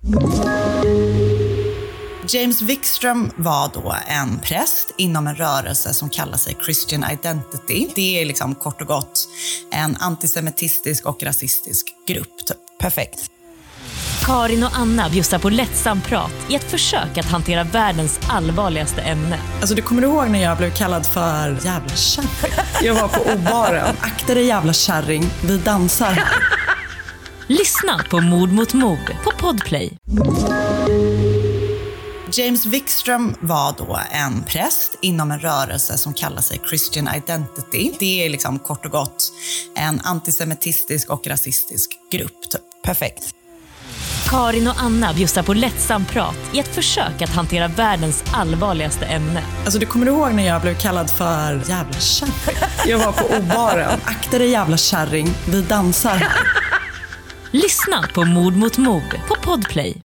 James Wikström var då en präst inom en rörelse som kallar sig Christian Identity. Det är liksom kort och gott en antisemitistisk och rasistisk grupp. Typ. Perfekt. Karin och Anna bjussar på lättsam prat i ett försök att hantera världens allvarligaste ämne. Alltså du kommer ihåg när jag blev kallad för jävla kärring? Jag var på obaren. Akta dig jävla kärring, vi dansar här. Lyssna på Mord mot mord på Podplay. James Wikström var då en präst inom en rörelse som kallar sig Christian Identity. Det är liksom kort och gott en antisemitistisk och rasistisk grupp. Typ. Perfekt. Karin och Anna bjussar på lättsam prat i ett försök att hantera världens allvarligaste ämne. Alltså du kommer ihåg när jag blev kallad för jävla kärring? Jag var på obaren. Akta dig jävla kärring, vi dansar här. Lyssna på Mord mot mord på Podplay.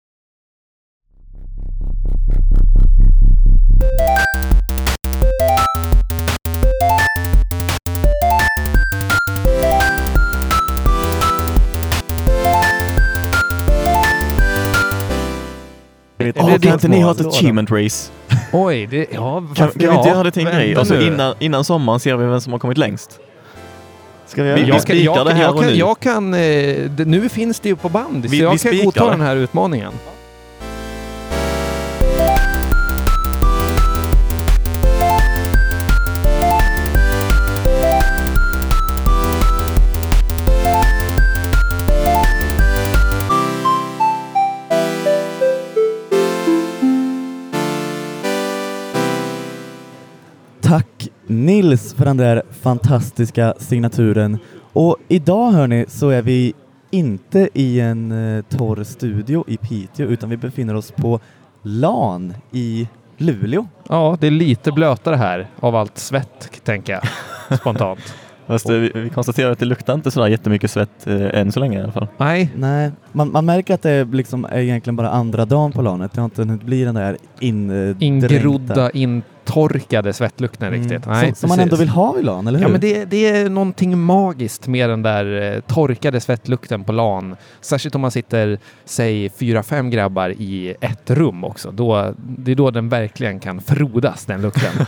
Kan inte ni ha ett achievement race? Oj, det, ja, kan vi inte göra det till en grej? Och så innan sommaren ser vi vem som har kommit längst. Ska vi spika det här och nu? Jag kan, nu finns det ju på band, så jag kan godta den här utmaningen. Tack Nils för den där fantastiska signaturen. Och idag hörni så är vi inte i en torr studio i Piteå utan vi befinner oss på LAN i Luleå. Ja, det är lite blötare här av allt svett tänker jag spontant. Fast vi konstaterar att det luktar inte så där jättemycket svett än så länge i alla fall. Nej, man märker att det liksom är egentligen bara andra dagen på LANet. Det har inte hunnit bli den där ingrodda, intorkade svettlukten riktigt. Nej, som man ändå vill ha i LAN, eller hur? Ja, men det är någonting magiskt med den där torkade svettlukten på LAN. Särskilt om man sitter, säg 4-5 grabbar i ett rum också. Det är då den verkligen kan frodas, den lukten.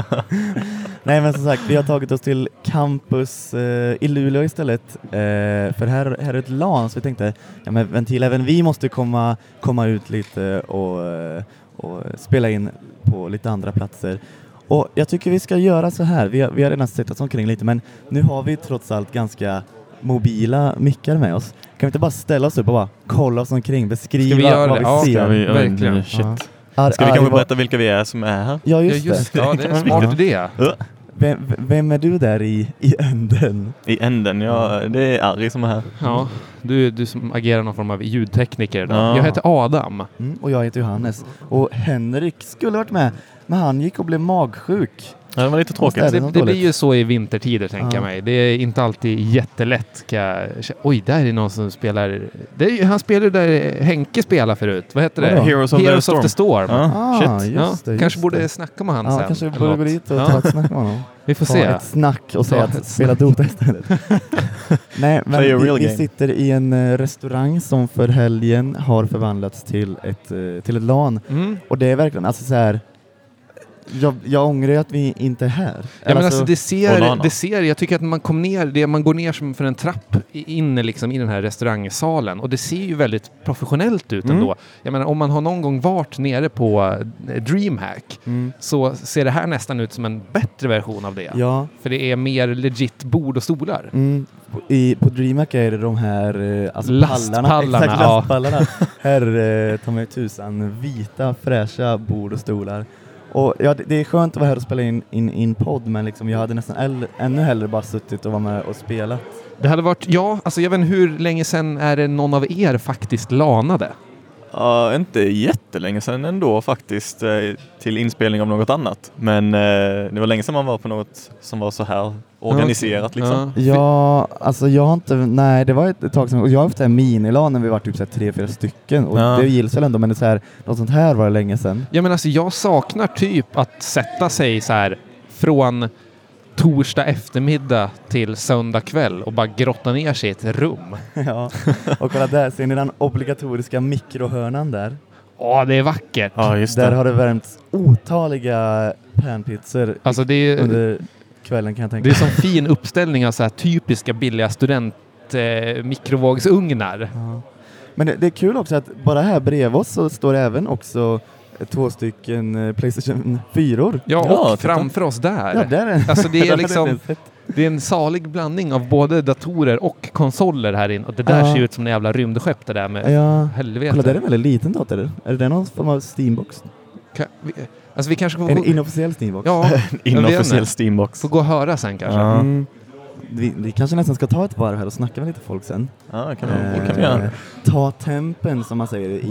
Nej, men som sagt, vi har tagit oss till campus i Luleå istället. För här är ett LAN, så vi tänkte, ja men Ventil, även vi måste komma ut lite och spela in på lite andra platser. Och jag tycker vi ska göra så här. Vi har redan sett oss omkring lite, men nu har vi trots allt ganska mobila mickar med oss. Kan vi inte bara ställa oss upp och bara kolla oss omkring, beskriva vad vi ser? Verkligen. Shit. Ska vi kanske berätta vilka vi är som är här? Ja, just det. Ja, det är en smart idé. Vem är du där i änden? I änden, ja, det är Ari som är här. Ja, du som agerar någon form av ljudtekniker då. Ja. Jag heter Adam. Och jag heter Johannes. Och Henrik skulle varit med, men han gick och blev magsjuk. Ja, det var lite tråkigt. Det blir ju så i vintertider, tänker jag mig. Det är inte alltid jättelätt. Oj, där är någon som spelar... han spelade där Henke spelade förut. Vad heter det? Heroes of the Storm. Just det. Kanske borde snacka med han sen. Kanske borde gå dit och ta ett snack med honom. Vi får se. Ett snack och säga att spela Dota istället. Nej, men vi sitter i en restaurang som för helgen har förvandlats till ett LAN. Och det är verkligen, alltså så här... Jag ångrar att vi inte är här. Ja, men alltså det ser, jag tycker att man går ner som för en trapp inne liksom i den här restaurangsalen, och det ser ju väldigt professionellt ut ändå. Jag menar, om man har någon gång varit nere på DreamHack så ser det här nästan ut som en bättre version av det. Ja. För det är mer legit bord och stolar. På DreamHack är det de här alltså lastpallarna. Exakt, lastpallarna. Här tar man ju tusan vita, fräscha bord och stolar. Och ja, det är skönt att vara här och spela in podd, men liksom jag hade nästan ännu hellre bara suttit och vara med och spelat. Det hade varit, alltså jag vet inte hur länge sedan är det någon av er faktiskt lanade? Inte jättelänge sedan ändå faktiskt, till inspelning av något annat. Men det var länge sedan man var på något som var så här organiserat liksom. Ja, alltså jag har inte, nej det var ett tag sedan, och jag har haft en minilan när vi var typ 3-4 stycken, och det gills väl ändå, men det är så här, något sånt här var det länge sedan. Ja, men alltså jag saknar typ att sätta sig så här från torsdag eftermiddag till söndag kväll och bara grotta ner sig i ett rum. Ja, och kolla där, ser ni den obligatoriska mikrohörnan där? Ja, det är vackert. Ja, just det. Där har det värmts otaliga panpizzor Alltså det är, under kvällen, kan jag tänka. det är som fin uppställning av så här typiska billiga mikrovågsugnar. Ja. Men det är kul också att bara här bredvid oss så står det även också 2 stycken PlayStation 4-or. Ja, och framför oss där. Ja, där är alltså det är liksom, det är en salig blandning av både datorer och konsoler här inne. Och det där ser ut som en jävla rymdskepp det där med helvete. Kolla, där är en väldigt liten dator. Är det någon form av Steambox? Vi kanske får en inofficiell Steambox? Ja, inofficiell Steambox. Får gå och höra sen kanske. Ja. Vi kanske nästan ska ta ett varv här och snacka med lite folk sen. Ja, det kan vi göra. Ta tempen, som man säger i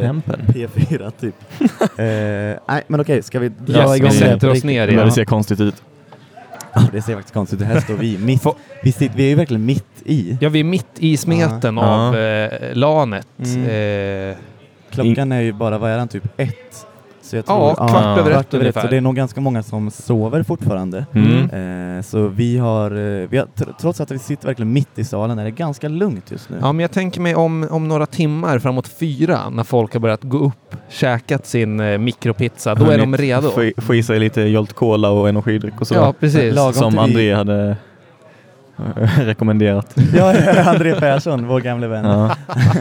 P4 typ. Nej, men okej, ska vi dra igång? Vi sätter oss ner igen. Det ser konstigt ut. Ja, det ser faktiskt konstigt ut. Här står vi mitt. Vi är ju verkligen mitt i. Ja, vi är mitt i smeten av LANet. Klockan är ju bara, vad är den, typ 1? Så jag tror, kvart över ett ungefär. Så det är nog ganska många som sover fortfarande. Så vi har, trots att vi sitter verkligen mitt i salen, är det ganska lugnt just nu. Ja, men jag tänker mig om några timmar framåt 4, när folk har börjat gå upp, käkat sin mikropizza, då är de redo. Få i sig lite Jolt Cola och energidryck och så. Ja, precis. Som André hade rekommenderat. Ja, André Persson, vår gamla vän. Ja.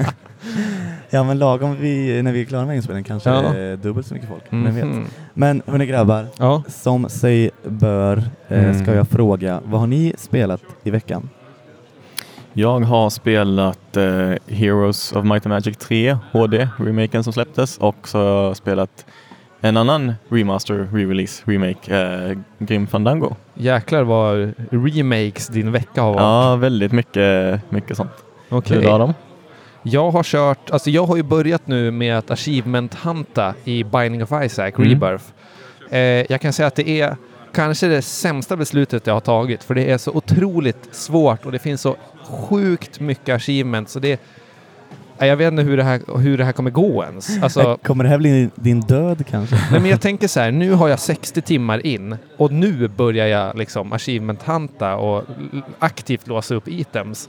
Ja, men lagom när vi är klara med inspelningen kanske är dubbelt så mycket folk. Men hörni grabbar, som sig bör ska jag fråga, vad har ni spelat i veckan? Jag har spelat Heroes of Might and Magic 3 HD, remaken som släpptes, och så har jag spelat en annan remaster, remake, Grim Fandango. Jäklar vad remakes din vecka har varit. Ja, väldigt mycket sånt. Okej. Jag har ju börjat nu med att achievement-hanta i Binding of Isaac, Rebirth. Jag kan säga att det är kanske det sämsta beslutet jag har tagit, för det är så otroligt svårt och det finns så sjukt mycket achievements, så jag vet inte hur det här kommer gå ens. Alltså, kommer det här bli din död kanske? Nej, men jag tänker så här, nu har jag 60 timmar in och nu börjar jag liksom achievement-hanta och aktivt låsa upp items.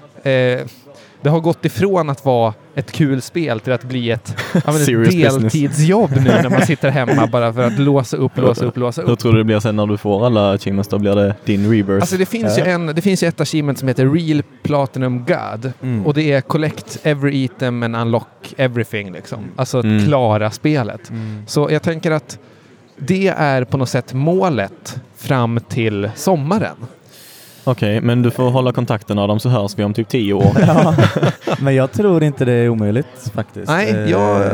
Det har gått ifrån att vara ett kul spel till att bli ett deltidsjobb nu när man sitter hemma bara för att låsa upp. Hur tror du det blir sen när du får alla achievements? Då blir det din rebirth. Alltså det finns ju ett achievement som heter Real Platinum God och det är collect every item and unlock everything liksom. Alltså att klara spelet. Så jag tänker att det är på något sätt målet fram till sommaren. Okej, men du får hålla kontakten av dem, så hörs vi om typ 10 år. Ja, men jag tror inte det är omöjligt faktiskt. Nej,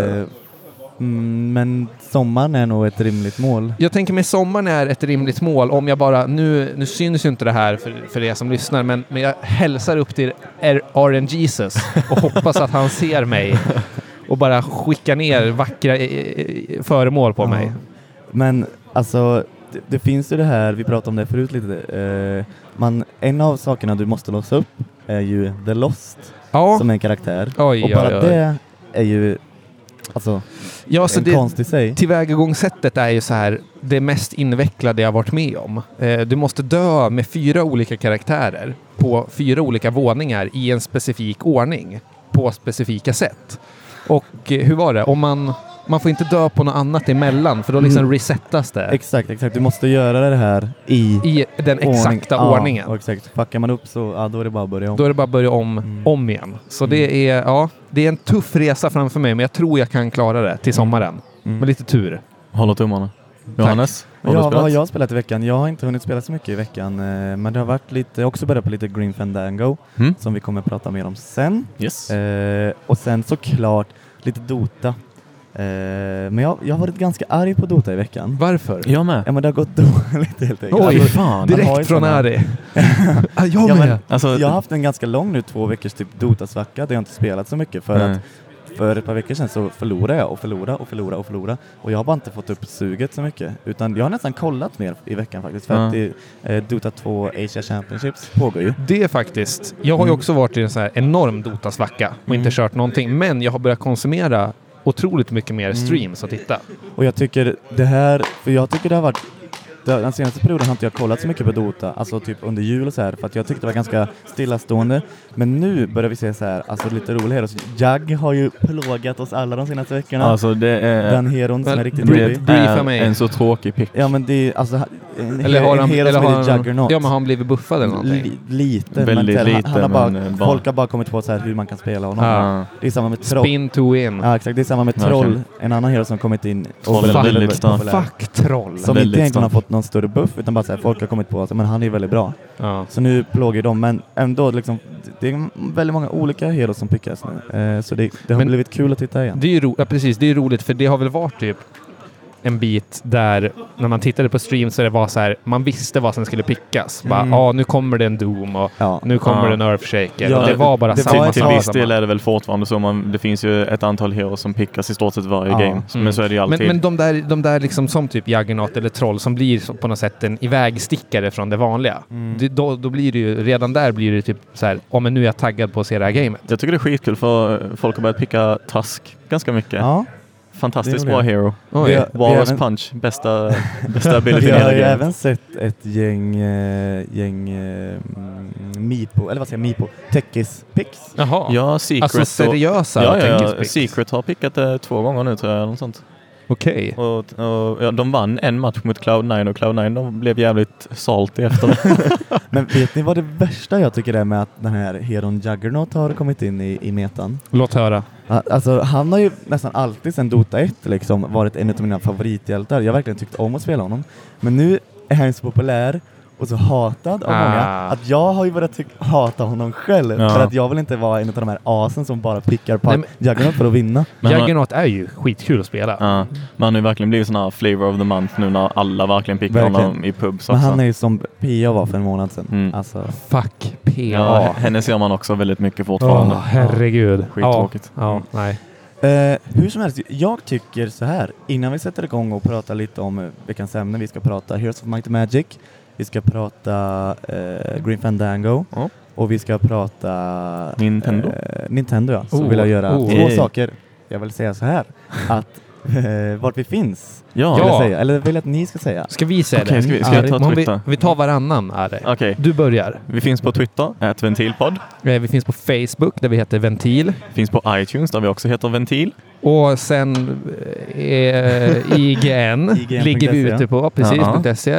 men sommaren är nog ett rimligt mål. Jag tänker mig sommaren är ett rimligt mål om jag bara, nu syns ju inte det här för er som lyssnar, men jag hälsar upp till RN Jesus och hoppas att han ser mig och bara skickar ner vackra föremål på mig. Men alltså det finns ju det här, vi pratade om det förut lite, en av sakerna du måste låsa upp är ju The Lost som en karaktär. Och bara det är ju alltså en konst i sig. Tillvägagångssättet är ju så här det mest invecklade jag varit med om. Du måste dö med 4 olika karaktärer på 4 olika våningar i en specifik ordning på specifika sätt. Och hur var det? Om man får inte dö på något annat emellan, för då liksom resettas det. Exakt. Du måste göra det här i den exakta ordningen. Ja, exakt. Packar man upp så då är det bara att börja om. Då är det bara att börja om igen. Så det är en tuff resa framför mig, men jag tror jag kan klara det till sommaren. Med lite tur. Håller tummarna. Johannes? Vad har jag spelat i veckan? Jag har inte hunnit spela så mycket i veckan, men det har varit lite, också börjat på lite Grim Fandango som vi kommer att prata mer om sen. Yes. Och sen såklart lite Dota. Men jag har varit ganska arg på Dota i veckan. Varför? Jag med. Ja, men det har gått dåligt helt enkelt. Oj, fan. Direkt från arg. Jag har haft en ganska lång nu 2 veckors typ Dota-svacka där jag inte spelat så mycket för att för ett par veckor sedan så förlorade jag och jag har bara inte fått upp suget så mycket, utan jag har nästan kollat mer i veckan faktiskt, för att Dota 2 Asia Championships pågår ju. Det är faktiskt, jag har ju också varit i en så här enorm Dota-svacka och inte kört någonting, men jag har börjat konsumera otroligt mycket mer streams och titta. Och jag tycker det har varit den senaste perioden har inte jag kollat så mycket på Dota, alltså typ under jul och så här, för att jag tyckte det var ganska stillastående. Men nu börjar vi se så här, alltså lite roliga heroes. Jag har ju plågat oss alla de senaste veckorna. Alltså det är... Den heron som är riktigt rolig. Briefa mig. En så tråkig pick. Ja, men det är alltså... Eller har han, eller eller har Juggernaut. Ja, men har han blivit buffad eller någonting? Lite. Väldigt men lite. Han har bara, men folk har bara kommit på så här hur man kan spela honom. Ja. Det är samma med Troll. Spin to win. Ja, exakt. Det är samma med Troll. En annan hero som kommit in. Troll är väldigt stark. Fuck Troll. Som inte egentligen har fått någon större buff, utan bara så här, folk har kommit på att men han är väldigt bra. Ja. Så nu plågar de, men ändå liksom, det är väldigt många olika heroes som pickas nu. Så det har blivit kul att titta igen. Det är ju precis, det är roligt, för det har väl varit typ en bit där när man tittade på stream så det var så här, man visste vad som skulle pickas. Bara, nu kommer det en Doom och nu kommer det en Earthshaker. Ja, det var bara samma. Till viss del är det väl fortfarande så. Det finns ju ett antal heroes som pickas i stort sett varje game. Men så är det ju alltid. Men de där liksom som typ Juggernaut eller Troll som blir på något sätt en ivägstickare från det vanliga. Då blir det ju, redan där blir det typ så här, men nu är jag taggad på att se det här gamet. Jag tycker det är skitkul för folk har börjat picka Tusk ganska mycket. Ja. Fantastiskt bra hero. Walrus Punch, bästa ability. Vi har ju även sett ett gäng Meepo, eller vad säger Meepo? Techies picks. Jaha. Ja, Secret. Alltså seriösa Secret har pickat det 2 gånger nu tror jag. Något sånt. Okej. Och de vann en match mot Cloud9 och Cloud9 de blev jävligt salty efter det. Men vet ni vad det värsta jag tycker är med att den här heron Juggernaut har kommit in i metan? Låt höra. Alltså han har ju nästan alltid sedan Dota 1 liksom varit en av mina favorithjältar. Jag har verkligen tyckt om att spela honom. Men nu är han så populär och så hatad av många att jag har ju börjat hata honom själv för att jag vill inte vara en av de här asen som bara pickar på Juggernaut för att vinna. Juggernaut är ju skitkul att spela. Ja, man har ju verkligen blivit sån här flavor of the month nu när alla verkligen pickar honom i pubs. Men han är ju som PA var för en månad sedan. Alltså. Fuck PA. Ja, henne ser man också väldigt mycket fortfarande. Herregud. Skittråkigt. Nej. Hur som helst, jag tycker så här, innan vi sätter igång och pratar lite om veckans ämne, vi ska prata Heroes of Might and Magic, vi ska prata Grim Fandango och vi ska prata Nintendo ja. Så vill jag göra 2 saker. Jag vill säga så här att vart vi finns. Vill jag säga. Eller vill jag att ni ska säga? Ska vi säga det? Ska jag ta Twitter? Vi tar varannan. Okay. Du börjar. Vi finns på Twitter, @ventilpodd. Vi finns på Facebook där vi heter Ventil. Vi finns på iTunes där vi också heter Ventil. Och sen IGN ligger vi ute på, precis.se.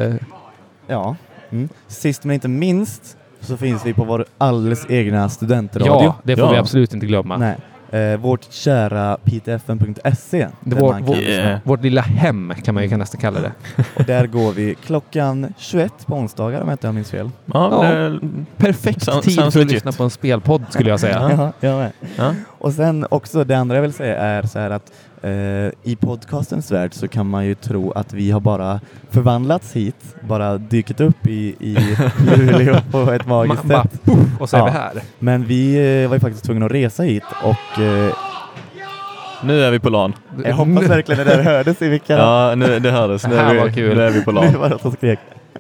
Sist men inte minst så finns vi på vår alldeles egna studentradio. Ja, det får vi absolut inte glömma. Nej. Vårt kära ptfn.se. Vårt lilla hem kan man ju nästan kalla det. Och där går vi klockan 21 på onsdagar om jag inte minns fel. Perfekt tid för att lyssna på en spelpodd skulle jag säga. Ja. Och sen också det andra jag vill säga är så här att i podcastens värld så kan man ju tro att vi har bara förvandlats hit, bara dykt upp i Luleå på ett magiskt sätt. Och så är vi här. Men vi var ju faktiskt tvungna att resa hit och nu är vi på LAN. Jag hoppas verkligen det där hördes i vilka... Ja, det hördes. Det här var kul. Nu är vi på LAN. Nu var det som skrek.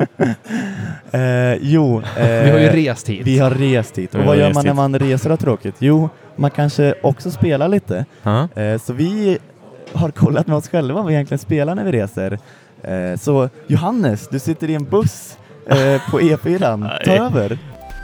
Vi har ju rest hit. Vi har rest hit. Och vad gör man när man reser och tråkigt? Jo, man kanske också spelar lite. Så vi har kollat med oss själva vad vi egentligen spelar när vi reser. Så Johannes, du sitter i en buss på E4. Ta över.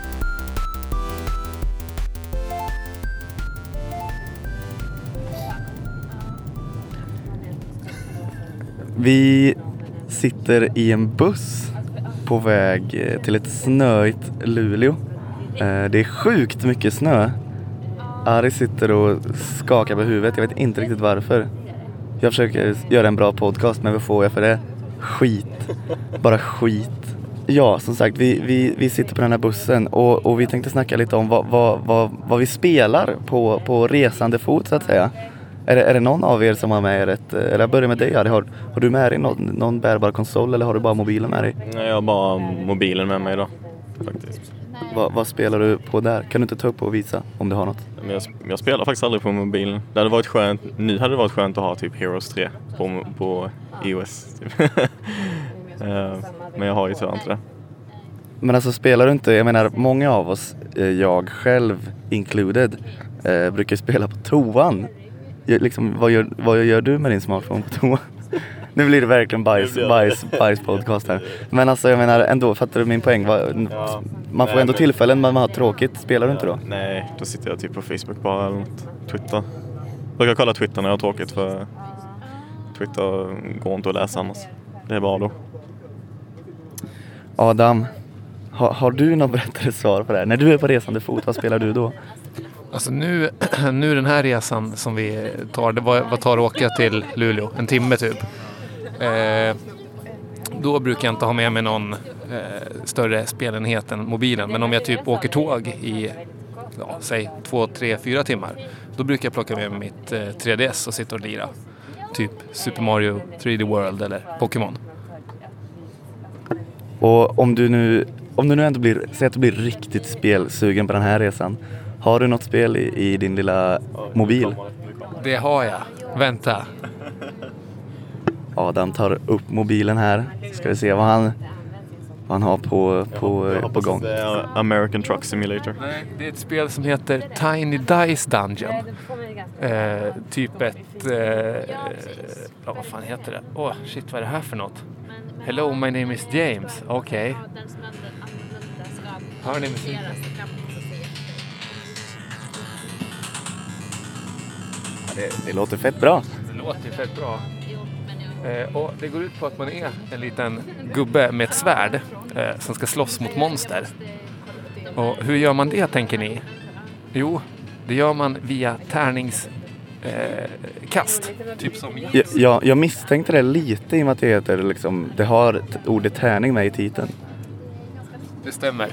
Vi sitter i en buss på väg till ett snöigt Luleå. Det är sjukt mycket snö. Ari sitter och skakar på huvudet. Jag vet inte riktigt varför. Jag försöker göra en bra podcast, men vad får jag för det? Skit. Bara skit. Ja, som sagt, vi sitter på den här bussen och vi tänkte snacka lite om vad vi spelar på resande fot så att säga. Är det någon av er som har med er eller jag börjar med dig, Ari. Har du med dig någon bärbar konsol eller har du bara mobilen med dig? Nej, jag har bara mobilen med mig då, faktiskt. Vad spelar du på där? Kan du inte ta upp och visa om du har något? Men jag spelar faktiskt aldrig på mobilen. Det hade varit skönt, nu hade det varit skönt att ha typ Heroes 3 på iOS. Typ. Men jag har ju tyvärr inte det. Men alltså spelar du inte, jag menar många av oss, jag själv included, brukar spela på toan. Liksom, vad gör du med din smartphone på toan? Nu blir det verkligen bajs podcast här. Men alltså jag menar ändå, fattar du min poäng? Man får ändå tillfällen men man har tråkigt. Spelar du inte då? Nej, då sitter jag typ på Facebook bara eller något. Twitter. Jag brukar kolla Twitter när jag har tråkigt för Twitter går inte att läsa annars. Det är bara då. Adam, har du något bättre svar på det här? När du är på resande fot, vad spelar du då? Alltså nu den här resan som vi tar, vad tar att åka till Luleå? En timme typ. Då brukar jag inte ha med mig någon större spelenhet än mobilen. Men om jag typ åker tåg i, säg 2, 3, 4 timmar. Då brukar jag plocka med mig mitt 3DS och sitta och lira. Typ Super Mario 3D World eller Pokémon. Och om du nu ändå säg att du blir riktigt spelsugen på den här resan. Har du något spel i din lilla mobil? Det har jag. Vänta. Adam tar upp mobilen här. Ska vi se vad han har på gång. Det är American Truck Simulator. Nej, det är ett spel som heter Tiny Dice Dungeon. Typ ett... vad fan heter det? Shit, vad är det här för något? Hello, my name is James. Okej. Hör ni musiken? Det låter fett bra. Det låter fett bra. Och det går ut på att man är en liten gubbe med ett svärd som ska slåss mot monster. Och hur gör man det, tänker ni? Jo, det gör man via tärningskast. Typ som jag misstänkte det lite i och med att det heter liksom, det har ordet tärning med i titeln. Det stämmer.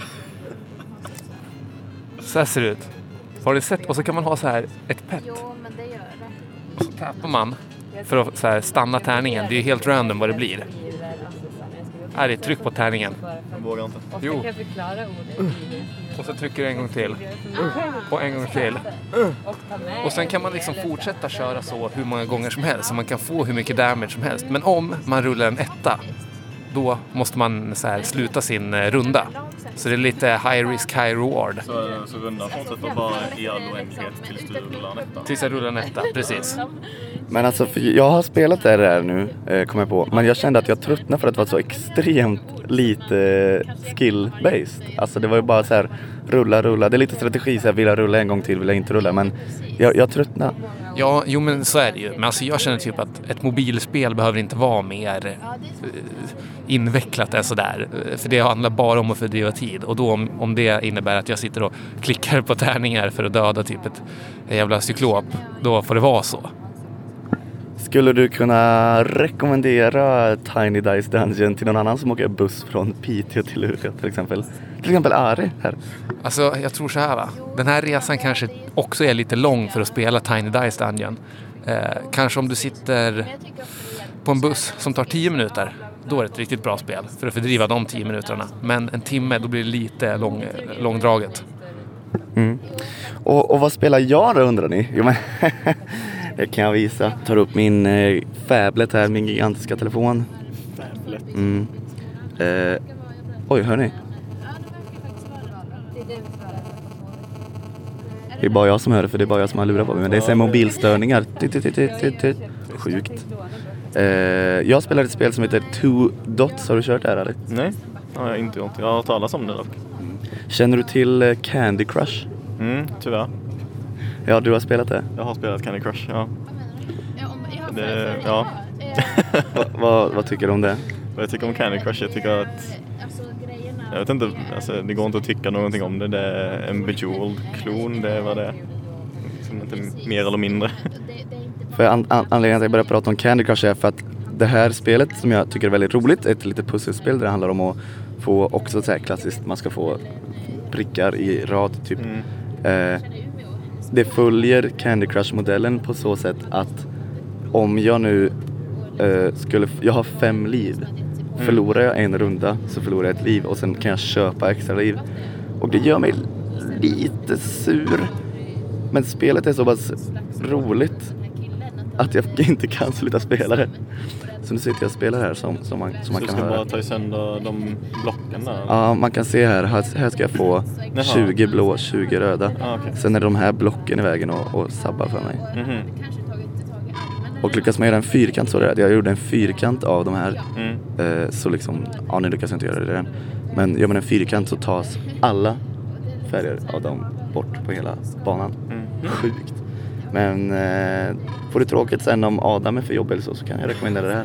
Så här ser det ut. Har du sett? Och så kan man ha så här ett pet. Och så tappar man för att så här stanna tärningen. Det är helt random vad det blir. Här är tryck på tärningen. Jag vågar inte. Jo. Och så trycker du en gång till. Och en gång till. Och sen kan man liksom fortsätta köra så hur många gånger som helst. Så man kan få hur mycket damage som helst. Men om man rullar en etta, då måste man så här sluta sin runda. Så det är lite high risk, high reward. Så rundan fortsätter bara i all oändlighet tills du rullar en etta? Tills jag rullar en etta, precis. Men alltså, jag har spelat det där nu, kom jag på. Men jag kände att jag tröttnade för att det var så extremt lite skill-based. Alltså det var ju bara så här, rulla. Det är lite strategi, så här, vill jag rulla en gång till, vill jag inte rulla. Men jag tröttnade. Ja, jo men så är det ju. Men alltså jag känner typ att ett mobilspel behöver inte vara mer invecklat än sådär. För det handlar bara om att fördriva tid. Och då om det innebär att jag sitter och klickar på tärningar för att döda typ ett jävla cyklop, då får det vara så. Skulle du kunna rekommendera Tiny Dice Dungeon till någon annan som åker buss från Piteå till Luleå till exempel? Till exempel Ari här. Alltså jag tror så här, va. Den här resan kanske också är lite lång för att spela Tiny Dice Dungeon. Kanske om du sitter på en buss som tar 10 minuter. Då är det ett riktigt bra spel för att fördriva de 10 minuterna. Men en timme, då blir det lite långdraget. Mm. Och vad spelar jag då, undrar ni? Jo, men det kan jag visa. Tar upp min Phablet här, min gigantiska telefon. Phablet. Oj, hör ni? Det är bara jag som hör det, för det är bara jag som har lurat på mig. Men det är så mobilstörningar. Sjukt. Jag spelar ett spel som heter Two Dots. Har du kört det här, eller? Nej, det har jag inte gjort. Jag har hört talas om det dock. Känner du till Candy Crush? Tyvärr. Ja, du har spelat det? Jag har spelat Candy Crush, ja. Vad tycker du om det? Vad jag tycker om Candy Crush, jag tycker att... Jag vet inte, alltså, det går inte att tycka någonting om det. Det är en Bejeweled-klon, det är vad det är. Liksom inte mer eller mindre. För anledningen att jag börjar prata om Candy Crush är för att det här spelet som jag tycker är väldigt roligt, ett litet pusselspel där det handlar om att få också så här klassiskt, man ska få prickar i rad typ. Det följer Candy Crush-modellen på så sätt att om jag nu jag har 5 liv. Förlorar jag en runda så förlorar jag ett liv och sen kan jag köpa extra liv. Och det gör mig lite sur. Men spelet är så pass roligt att jag inte kan sluta spela det. Så nu sitter jag och spelar här som man kan höra. Så du ska bara ta sönder de blocken där? Ja, man kan se här ska jag få 20 blå, 20 röda. Okay. Sen är de här blocken i vägen och sabbar för mig. Och lyckas man göra en fyrkant så är det. Jag gjorde en fyrkant av de här. Så liksom, ja nu lyckas jag inte göra det än. Men gör man en fyrkant så tas alla färger av dem bort på hela banan. Sjukt. Men får du tråkigt sen om Adam är för jobb eller så kan jag rekommendera det här.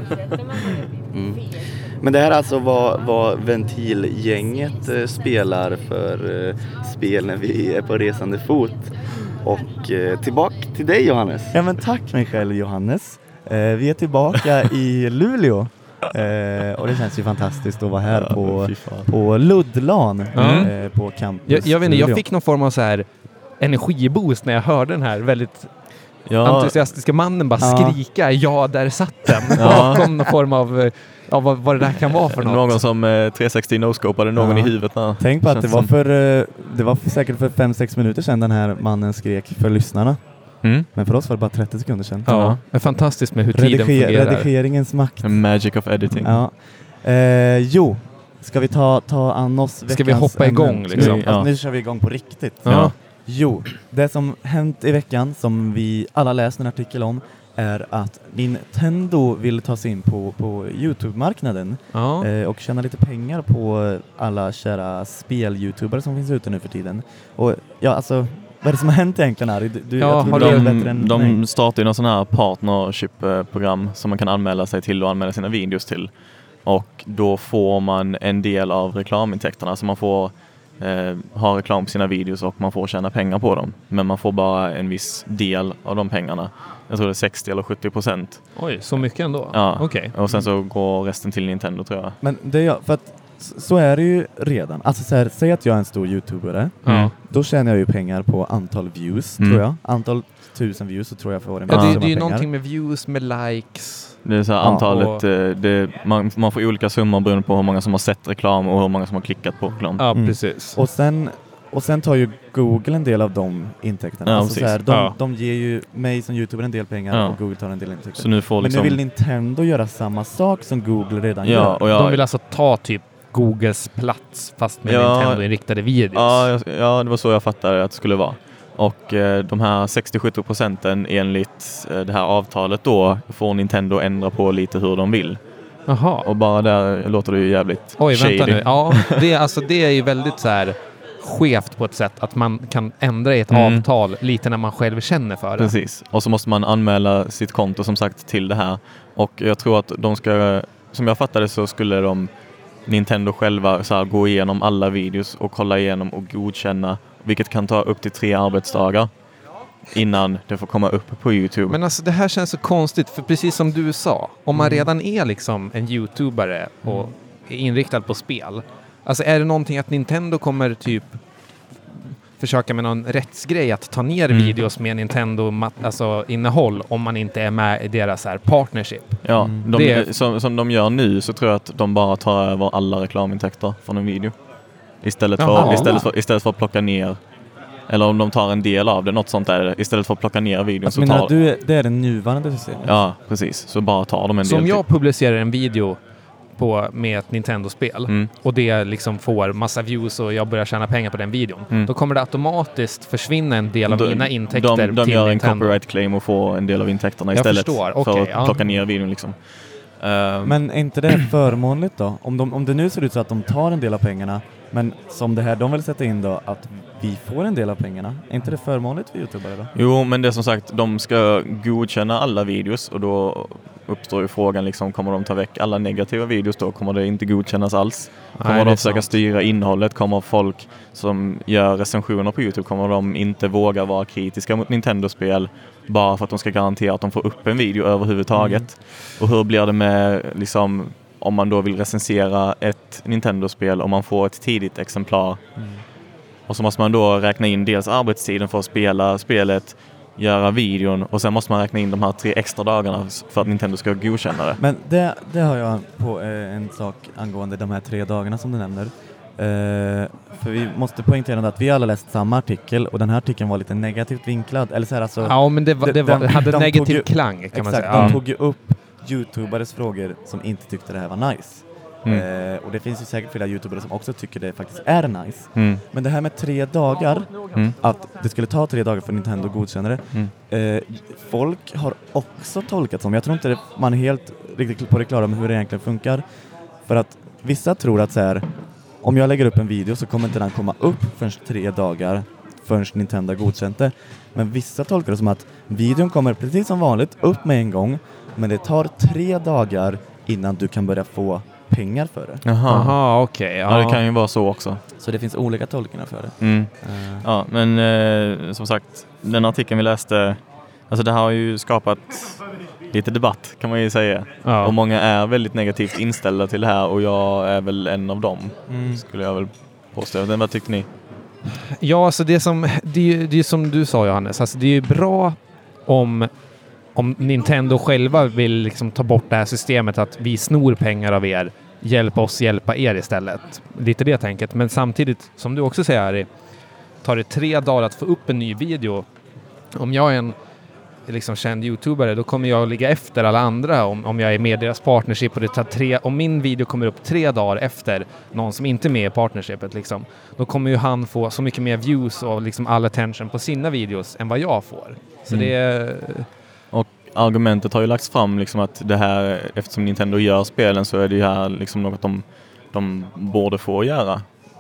Men det här är alltså vad Ventilgänget spelar för spel när vi är på resande fot. Och tillbaka till dig, Johannes. Ja, men tack Mikael och Johannes. Vi är tillbaka i Luleå. Och det känns ju fantastiskt att vara här på Luddlan på campus. Jag vet inte, jag fick någon form av så här energiboost när jag hörde den här väldigt entusiastiska mannen bara skrika ja, där satt den. Bakom någon form av vad det där kan vara för något. Någon som 360 no-scopade någon i huvudet. Tänk på att det var säkert för 5-6 minuter sedan den här mannen skrek för lyssnarna. Men för oss var det bara 30 sekunder sedan. Ja, det är fantastiskt med hur tiden fungerar. Redigeringens makt. The magic of editing. Ja. Ska vi ta an oss veckans... Ska vi hoppa igång liksom? Nu kör vi igång på riktigt. Ja. Jo, det som hänt i veckan som vi alla läst en artikel om är att Nintendo vill ta sig in på YouTube-marknaden och tjäna lite pengar på alla kära spel-youtubare som finns ute nu för tiden. Och ja, alltså, vad är det som har hänt egentligen här? De startar ju någon sån här partnership-program som man kan anmäla sig till och anmäla sina videos till. Och då får man en del av reklamintäkterna, så man får ha reklam på sina videos och man får tjäna pengar på dem. Men man får bara en viss del av de pengarna. Jag tror det är 60 eller 70%. Oj, så mycket ändå? Ja, okay. Och sen så går resten till Nintendo, tror jag. Men det är för att så är det ju redan. Alltså så här, säg att jag är en stor YouTubere. Då tjänar jag ju pengar på antal views, tror jag. Antal 1000 views så tror jag får en det är ju någonting med views, med likes. Det är så här antalet, man får olika summor beroende på hur många som har sett reklam och hur många som har klickat på reklam. Ja, precis. Och sen tar ju Google en del av de intäkterna. Ja, alltså så här, de ger ju mig som YouTuber en del pengar och Google tar en del intäkter. Så nu får Men nu vill Nintendo göra samma sak som Google redan gör. Och de vill alltså ta typ Googles plats fast med Nintendo-inriktade videos. Ja, det var så jag fattade att det skulle vara. Och de här 60-70% enligt det här avtalet då får Nintendo ändra på lite hur de vill. Jaha. Och bara där låter det ju jävligt Oj, shady. Vänta nu. Ja, det är ju väldigt så här skevt på ett sätt att man kan ändra i ett avtal lite när man själv känner för det. Precis. Och så måste man anmäla sitt konto som sagt till det här. Och jag tror att de ska, som jag fattade så skulle Nintendo själva så här, gå igenom alla videos och kolla igenom och godkänna, vilket kan ta upp till 3 arbetsdagar innan det får komma upp på YouTube. Men alltså det här känns så konstigt, för precis som du sa, om man redan är liksom en YouTubare och är inriktad på spel, alltså är det någonting att Nintendo kommer typ försöka med någon rättsgrej att ta ner videos med Nintendo innehåll om man inte är med i deras här partnership? Ja, som de gör nu så tror jag att de bara tar över alla reklamintäkter från en video. Istället för att plocka ner, eller om de tar en del av det, något sånt där, istället för att plocka ner videon så tar... Det är den nuvarande systemet? Ja, precis. Så bara tar de en del. Så om jag publicerar en video med ett Nintendo-spel och det liksom får massa views och jag börjar tjäna pengar på den videon, då kommer det automatiskt försvinna en del av mina intäkter till de gör Nintendo. En copyright claim och får en del av intäkterna istället för att plocka ner videon liksom. Men är inte det förmånligt då? Om det nu ser ut så att de tar en del av pengarna, men som det här de vill sätta in då, att vi får en del av pengarna. Är inte det förmånligt för YouTubare då? Jo, men det är som sagt, de ska godkänna alla videos och då uppstår ju frågan liksom, kommer de ta väck alla negativa videos då? Kommer det inte godkännas alls? Kommer de försöka styra innehållet? Kommer folk som gör recensioner på YouTube, kommer de inte våga vara kritiska mot Nintendo-spel bara för att de ska garantera att de får upp en video överhuvudtaget? Och hur blir det med liksom, om man då vill recensera ett Nintendo-spel och man får ett tidigt exemplar och så måste man då räkna in dels arbetstiden för att spela spelet, göra videon och sen måste man räkna in de här 3 extra dagarna för att Nintendo ska godkänna det. Men det har jag på en sak angående de här 3 dagarna som du nämner. För vi måste poängtera att vi alla läst samma artikel och den här artikeln var lite negativt vinklad. Eller så här, alltså, ja, men det hade negativ klang kan man säga. De tog ju upp YouTubares frågor som inte tyckte det här var nice. Och det finns ju säkert flera YouTubers som också tycker det faktiskt är nice. Men det här med 3 dagar, att det skulle ta 3 dagar för Nintendo godkänner det. Folk har också tolkat som, jag tror inte man är helt riktigt på det klara med hur det egentligen funkar. För att vissa tror att så här, om jag lägger upp en video så kommer inte den komma upp förrän 3 dagar förrän Nintendo godkänt det. Men vissa tolkar det som att videon kommer precis som vanligt upp med en gång, men det tar 3 dagar innan du kan börja få pengar för det. Jaha, okej. Ja, det kan ju vara så också. Så det finns olika tolkningar för det. Ja, men som sagt, den artikeln vi läste, alltså det har ju skapat lite debatt kan man ju säga. Ja. Och många är väldigt negativt inställda till det här och jag är väl en av dem, skulle jag väl påstå. Vad tyckte ni? Ja, alltså det är som du sa, Johannes. Alltså det är ju bra om Nintendo själva vill liksom ta bort det här systemet att vi snor pengar av er. Hjälp oss hjälpa er istället. Lite det tänket. Men samtidigt, som du också säger, Harry, tar det 3 dagar att få upp en ny video. Om jag är en liksom känd YouTubare, då kommer jag ligga efter alla andra om jag är med i deras partnership, och det tar om min video kommer upp 3 dagar efter någon som inte är med i partnershipet liksom, då kommer ju han få så mycket mer views och liksom all attention på sina videos än vad jag får. Så det är... Och argumentet har ju lagts fram liksom att det här, eftersom Nintendo gör spelen så är det här liksom något de borde få göra.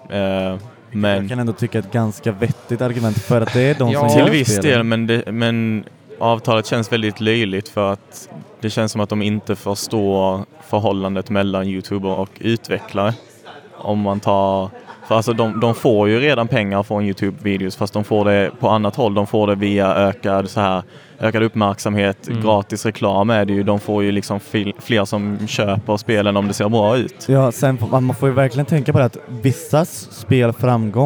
Men jag kan ändå tycka ett ganska vettigt argument för att det är de som till gör viss spelen. del, men avtalet känns väldigt löjligt för att det känns som att de inte förstår förhållandet mellan YouTuber och utvecklare. Om man tar... För alltså de får ju redan pengar från YouTube-videos, fast de får det på annat håll. De får det via ökad uppmärksamhet, gratis reklam är det ju. De får ju liksom fler som köper spelen om det ser bra ut. Ja, sen man får ju verkligen tänka på det att vissa spels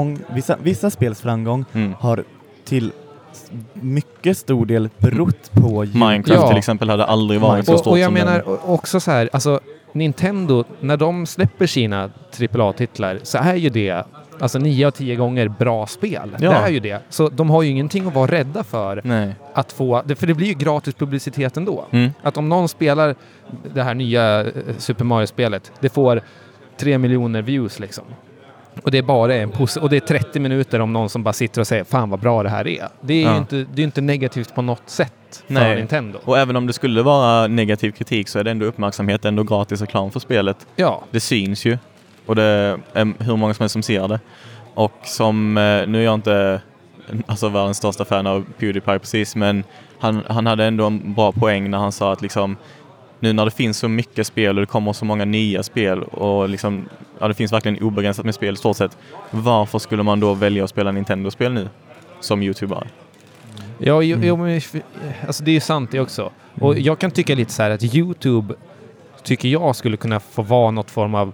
framgång har till mycket stor del berott på Minecraft till exempel hade aldrig varit så stort. Och jag menar också så här, alltså Nintendo, när de släpper sina AAA-titlar så är ju det alltså 9 av 10 gånger bra spel. Ja. Det är ju det. Så de har ju ingenting att vara rädda för. Nej. Att få, för det blir ju gratis publicitet ändå. Att om någon spelar det här nya Super Mario-spelet, det får 3 miljoner views liksom. Och det är bara och det är 30 minuter om någon som bara sitter och säger fan vad bra det här är. Det är ju inte negativt på något sätt för Nintendo. Och även om det skulle vara negativ kritik så är det ändå uppmärksamhet, ändå gratis reklam för spelet. Ja. Det syns ju. Och det är hur många som är som ser det. Och som, nu är jag inte världens största fan av PewDiePie precis, men han hade ändå en bra poäng när han sa att liksom, nu när det finns så mycket spel och det kommer så många nya spel och liksom, det finns verkligen obegränsat med spel i stort sett. Varför skulle man då välja att spela Nintendo-spel nu som YouTuber? Ja, alltså det är ju sant det också. Och jag kan tycka lite så här att YouTube tycker jag skulle kunna få vara något form av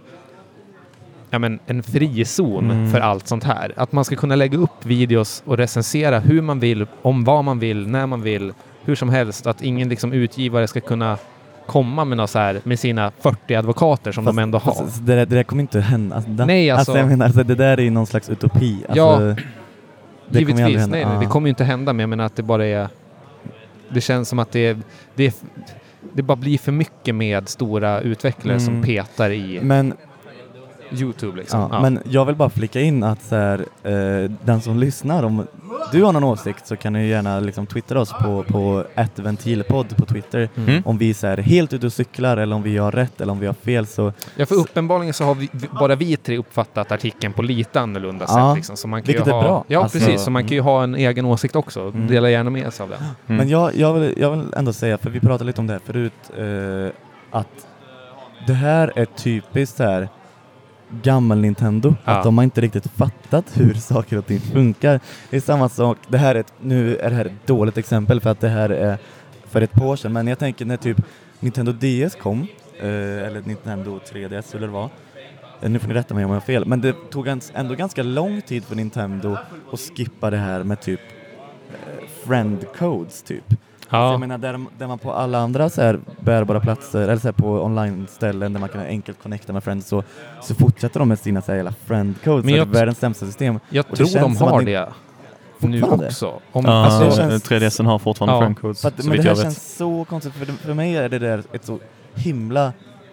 en frizon för allt sånt här. Att man ska kunna lägga upp videos och recensera hur man vill, om vad man vill, när man vill, hur som helst. Att ingen liksom utgivare ska kunna komma med något så här med sina 40 advokater som de ändå har. Det där kommer inte hända. Nej, alltså jag menar, det där är ju någon slags utopi. Ja, givetvis. Nej, det kommer ju inte hända, men jag menar att det bara är... Det känns som att det bara blir för mycket med stora utvecklare som petar i YouTube liksom. Ja. Men jag vill bara flika in att så här, den som lyssnar, om du har någon åsikt så kan du gärna liksom twittra oss på @ventilpodd på Twitter om vi är helt ute och cyklar eller om vi har rätt eller om vi har fel. Så ja, för uppenbarligen så har vi 3 uppfattat artikeln på lite annorlunda sätt. Liksom. Så man kan vilket är bra. Ja, alltså, precis. Så man kan ju ha en egen åsikt också. Dela gärna med sig av det. Men jag vill ändå säga, för vi pratade lite om det här förut, att det här är typiskt så här gammal Nintendo, att de har inte riktigt fattat hur saker och ting funkar. Det är samma sak, nu är det här ett dåligt exempel för att det här är för ett par år sedan, men jag tänker när typ Nintendo DS kom, eller Nintendo 3DS eller vad, nu får ni rätta mig om jag har fel, men det tog ändå ganska lång tid för Nintendo att skippa det här med typ friend codes typ. Ja. Jag menar, där man på alla andra så här bärbara platser eller så här på online-ställen där man kan enkelt connecta med friends, så fortsätter de med sina så här hela friend codes. Men det är världens sämsta system. Jag tror de har det nu också. 3DSen har fortfarande friend codes. Men det här känns så konstigt. För mig är det där ett så himla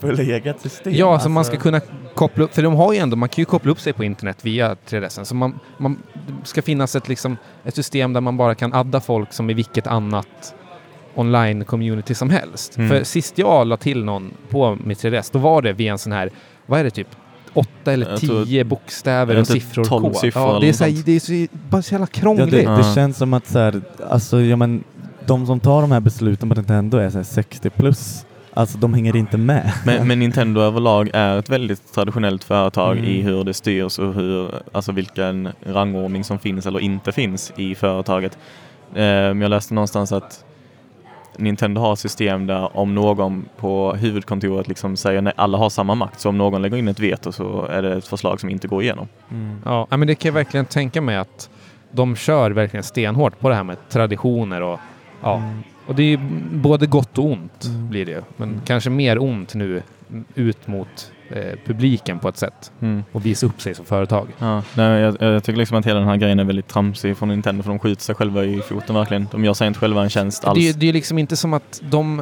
förlegat system. Ja, alltså man ska kunna koppla upp, för de har ju ändå, man kan ju koppla upp sig på internet via 3DS. Så man ska finnas ett system där man bara kan adda folk som i vilket annat online-community som helst. För sist jag la till någon på mitt 3DS, då var det via en sån här, vad är det typ? 8 eller 10 bokstäver och siffror. 12 siffror. Ja, det är så bara så jävla krångligt. Ja, det känns som att så här, alltså, de som tar de här besluten på Nintendo är så här 60 plus. Alltså de hänger inte med. Men Nintendo överlag är ett väldigt traditionellt företag i hur det styrs och alltså vilken rangordning som finns eller inte finns i företaget. Jag läste någonstans att Nintendo har system där om någon på huvudkontoret liksom säger nej, alla har samma makt, så om någon lägger in ett veto så är det ett förslag som inte går igenom. Ja, men det kan jag verkligen tänka mig att de kör verkligen stenhårt på det här med traditioner och och det är både gott och ont blir det, men kanske mer ont nu ut mot publiken på ett sätt och visa upp sig som företag. Ja, jag tycker liksom att hela den här grejen är väldigt tramsig från Nintendo, för de skjuter sig själva i foten verkligen. De gör sig inte själva en tjänst alls. Det är liksom inte som att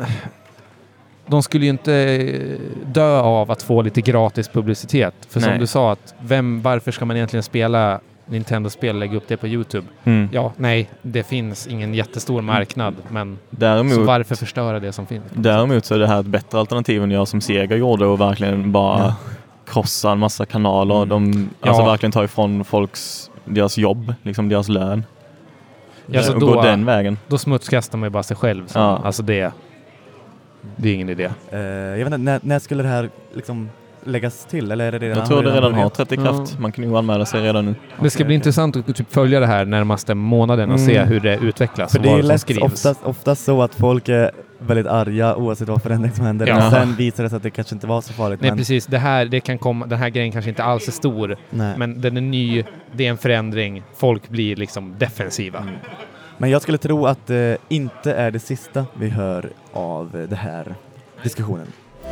de skulle ju inte dö av att få lite gratis publicitet. För som du sa, att varför ska man egentligen spela Nintendo-spel, lägga upp det på YouTube? Ja, nej, det finns ingen jättestor marknad, men så varför förstöra det som finns? Däremot så är det här ett bättre alternativ än jag som Sega gjorde och verkligen bara krossa en massa kanaler. De verkligen tar ifrån deras jobb, liksom deras lön. Ja, så och går den vägen. Då smutskastar man ju bara sig själv. Så. Ja. Alltså det är ingen idé. Jag vet inte, när skulle det här liksom läggas till? Eller är det redan? Jag tror det redan har trätt i kraft. Man kan ju anmäla sig redan nu. Det ska bli intressant att typ följa det här närmaste månaden och se hur det utvecklas. För det är oftast så att folk är väldigt arga oavsett vad förändring som händer. Men sen visar det sig att det kanske inte var så farligt. Nej, precis. Den här grejen kanske inte alls är stor. Nej. Men den är ny. Det är en förändring. Folk blir liksom defensiva. Men jag skulle tro att det inte är det sista vi hör av det här diskussionen.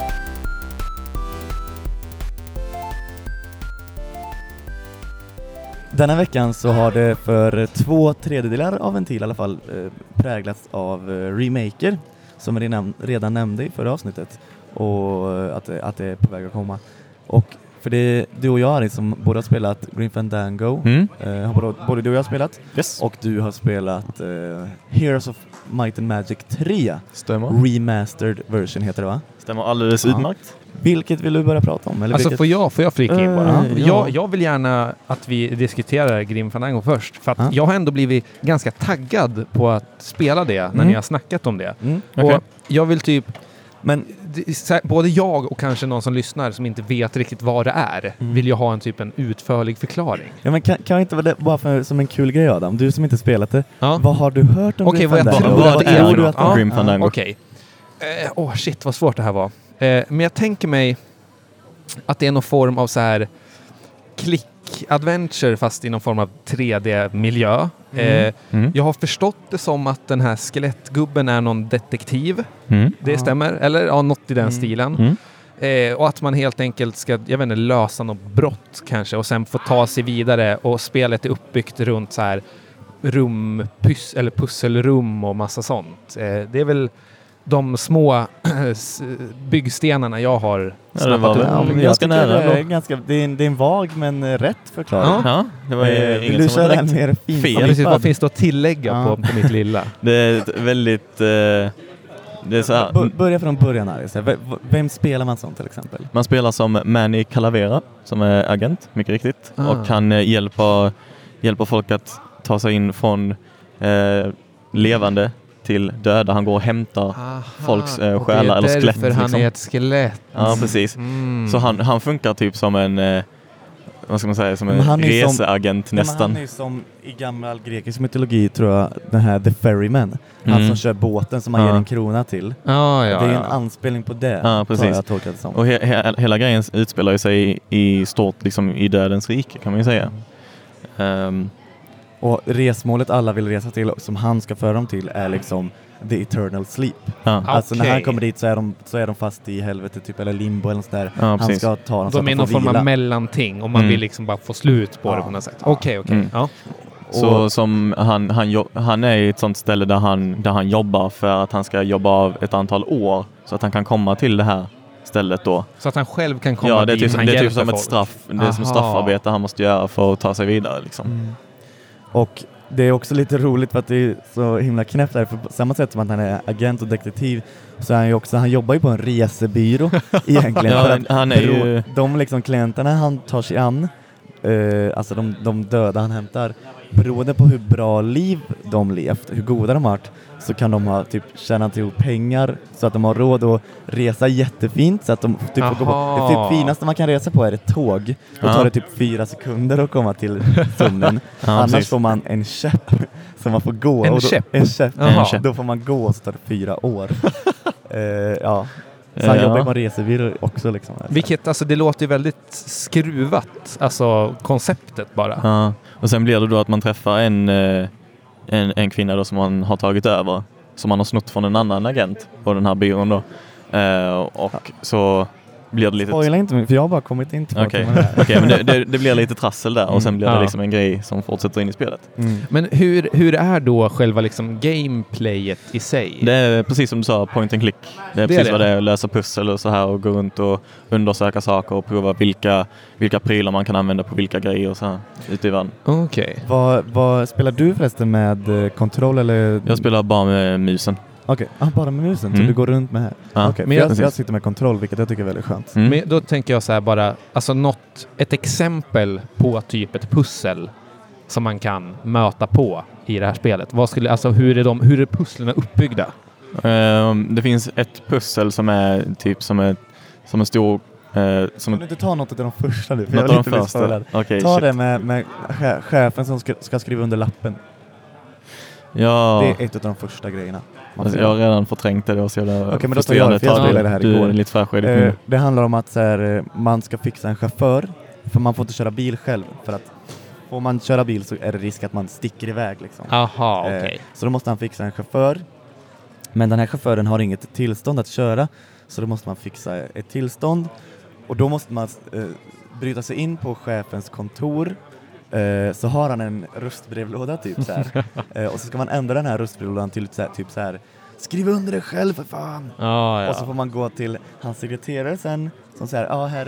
Denna veckan så har det för 2/3 av Ventil i alla fall präglats av remaker som vi redan nämnde i förra avsnittet, och att det är på väg att komma. Och för det du och jag, Ari, som båda har spelat Grim Fandango, har både du och jag spelat, och du har spelat Heroes of Might and Magic 3. Stämmer. Remastered version heter det, va? Stämmer alldeles utmärkt. Vilket vill du börja prata om? Eller alltså får jag flika in bara? Jag vill gärna att vi diskuterar Grim Fandango först. För att jag har ändå blivit ganska taggad på att spela det när ni har snackat om det. Och jag vill typ... Men både jag och kanske någon som lyssnar som inte vet riktigt vad det är vill ju ha en utförlig förklaring. Ja, men kan inte vara det bara som en kul grej, Adam? Du som inte spelat det. Vad har du hört om Grim Fandango? Okej. Shit, vad svårt det här var. Men jag tänker mig att det är någon form av så här klick-adventure fast i någon form av 3D-miljö. Jag har förstått det som att den här skelettgubben är någon detektiv. Det stämmer? Eller något i den stilen. Och att man helt enkelt ska, lösa något brott kanske och sen få ta sig vidare, och spelet är uppbyggt runt så här pusselrum och massa sånt. Det är väl de små byggstenarna jag har snappat upp. Ganska nära. Det är en vag men rätt förklaring. Ja, det var ingen som var direkt fel. Precis, vad finns det att tillägga på mitt lilla? Det är väldigt... det är så här. Börja från början här. Vem spelar man som till exempel? Man spelar som Manny Calavera, som är agent, mycket riktigt. Och kan hjälpa folk att ta sig in från levande till döda. Han går och hämtar folks själar eller skelett. Därför han är ett skelett. Ja, precis. Så han funkar typ som en vad ska man säga, som en reseagent nästan. Han är som i gammal grekisk mytologi, tror jag, den här The Ferryman. Han som kör båten som man ger en krona till. Det är en anspelning på det. Ja, precis. Jag tolkat det som. Och hela grejen utspelar sig i stort liksom i dödens rike, kan man ju säga. Och resmålet alla vill resa till, som han ska föra dem till, är liksom The Eternal Sleep. Alltså när han kommer dit så är de fast i helvete typ, eller limbo eller sånt där. Han ska ta dem så att de är någon form av mellanting, och man vill liksom bara få slut på det på något sätt. Okej. Ja. Så som han är i ett sånt ställe där han jobbar för att han ska jobba av ett antal år så att han kan komma till det här stället då. Så att han själv kan komma dit. Ja, det är typ som ett straff. Det är som ett straffarbete han måste göra för att ta sig vidare liksom. Och det är också lite roligt för att det är så himla knäppt där, för på samma sätt som att han är agent och detektiv så är han ju också, han jobbar ju på en resebyrå egentligen. Ja, för att han är ju... de liksom klienterna han tar sig an, alltså de döda han hämtar, beroende på hur bra liv de levt, hur goda de har varit, så kan de ha typ tjänat ihop pengar så att de har råd att resa jättefint, så att de typ får gå på, det typ finaste man kan resa på är ett tåg. Då tar det typ 4 sekunder att komma till sömnen. Annars precis. Får man en käpp som man får gå. En käpp? Då får man gå och så tar det 4 år. Så han jobbar på resebyrå också liksom. Vilket, alltså det låter ju väldigt skruvat, alltså konceptet bara. Ja, och sen blir det då att man träffar en kvinna då som man har tagit över, som man har snott från en annan agent på den här byrån då. Och så blir det lite... Spoila inte, för jag har bara kommit in till Okej, men det blir lite trassel där och sen blir det liksom en grej som fortsätter in i spelet. Men hur är då själva liksom gameplayet i sig? Det är precis som du sa, point and click. Det är precis vad det är, att lösa pussel och så här och gå runt och undersöka saker och prova vilka prylar man kan använda på vilka grejer och så här ute i världen. Okej. Vad spelar du förresten med kontroll eller? Jag spelar bara med musen. Okej, bara med musen så du går runt med här. Ja. Okay. Men jag sitter med kontroll, vilket jag tycker är väldigt skönt. Men då tänker jag så här bara, alltså ett exempel på typ ett pussel som man kan möta på i det här spelet. Hur är pusslerna uppbyggda? Det finns ett pussel som är typ som en stor... Kan du inte ta något av de första nu? För jag är lite missförstådd. Okay, ta det med chefen som ska skriva under lappen. Ja. Det är ett av de första grejerna. Alltså, jag har redan förträngt det. Så men då tar jag det här igår. Lite färskredigt. Det handlar om att så här, man ska fixa en chaufför. För man får inte köra bil själv. För att får man köra bil så är det risk att man sticker iväg. Liksom. Aha, okay. Så då måste han fixa en chaufför. Men den här chauffören har inget tillstånd att köra. Så då måste man fixa ett tillstånd. Och då måste man bryta sig in på chefens kontor. Så har han en röstbrevlåda typ så här. Och så ska man ändra den här röstbrevlådan till typ så här: skriv under det själv för fan. Och så får man gå till hans sekreterare sen som säger här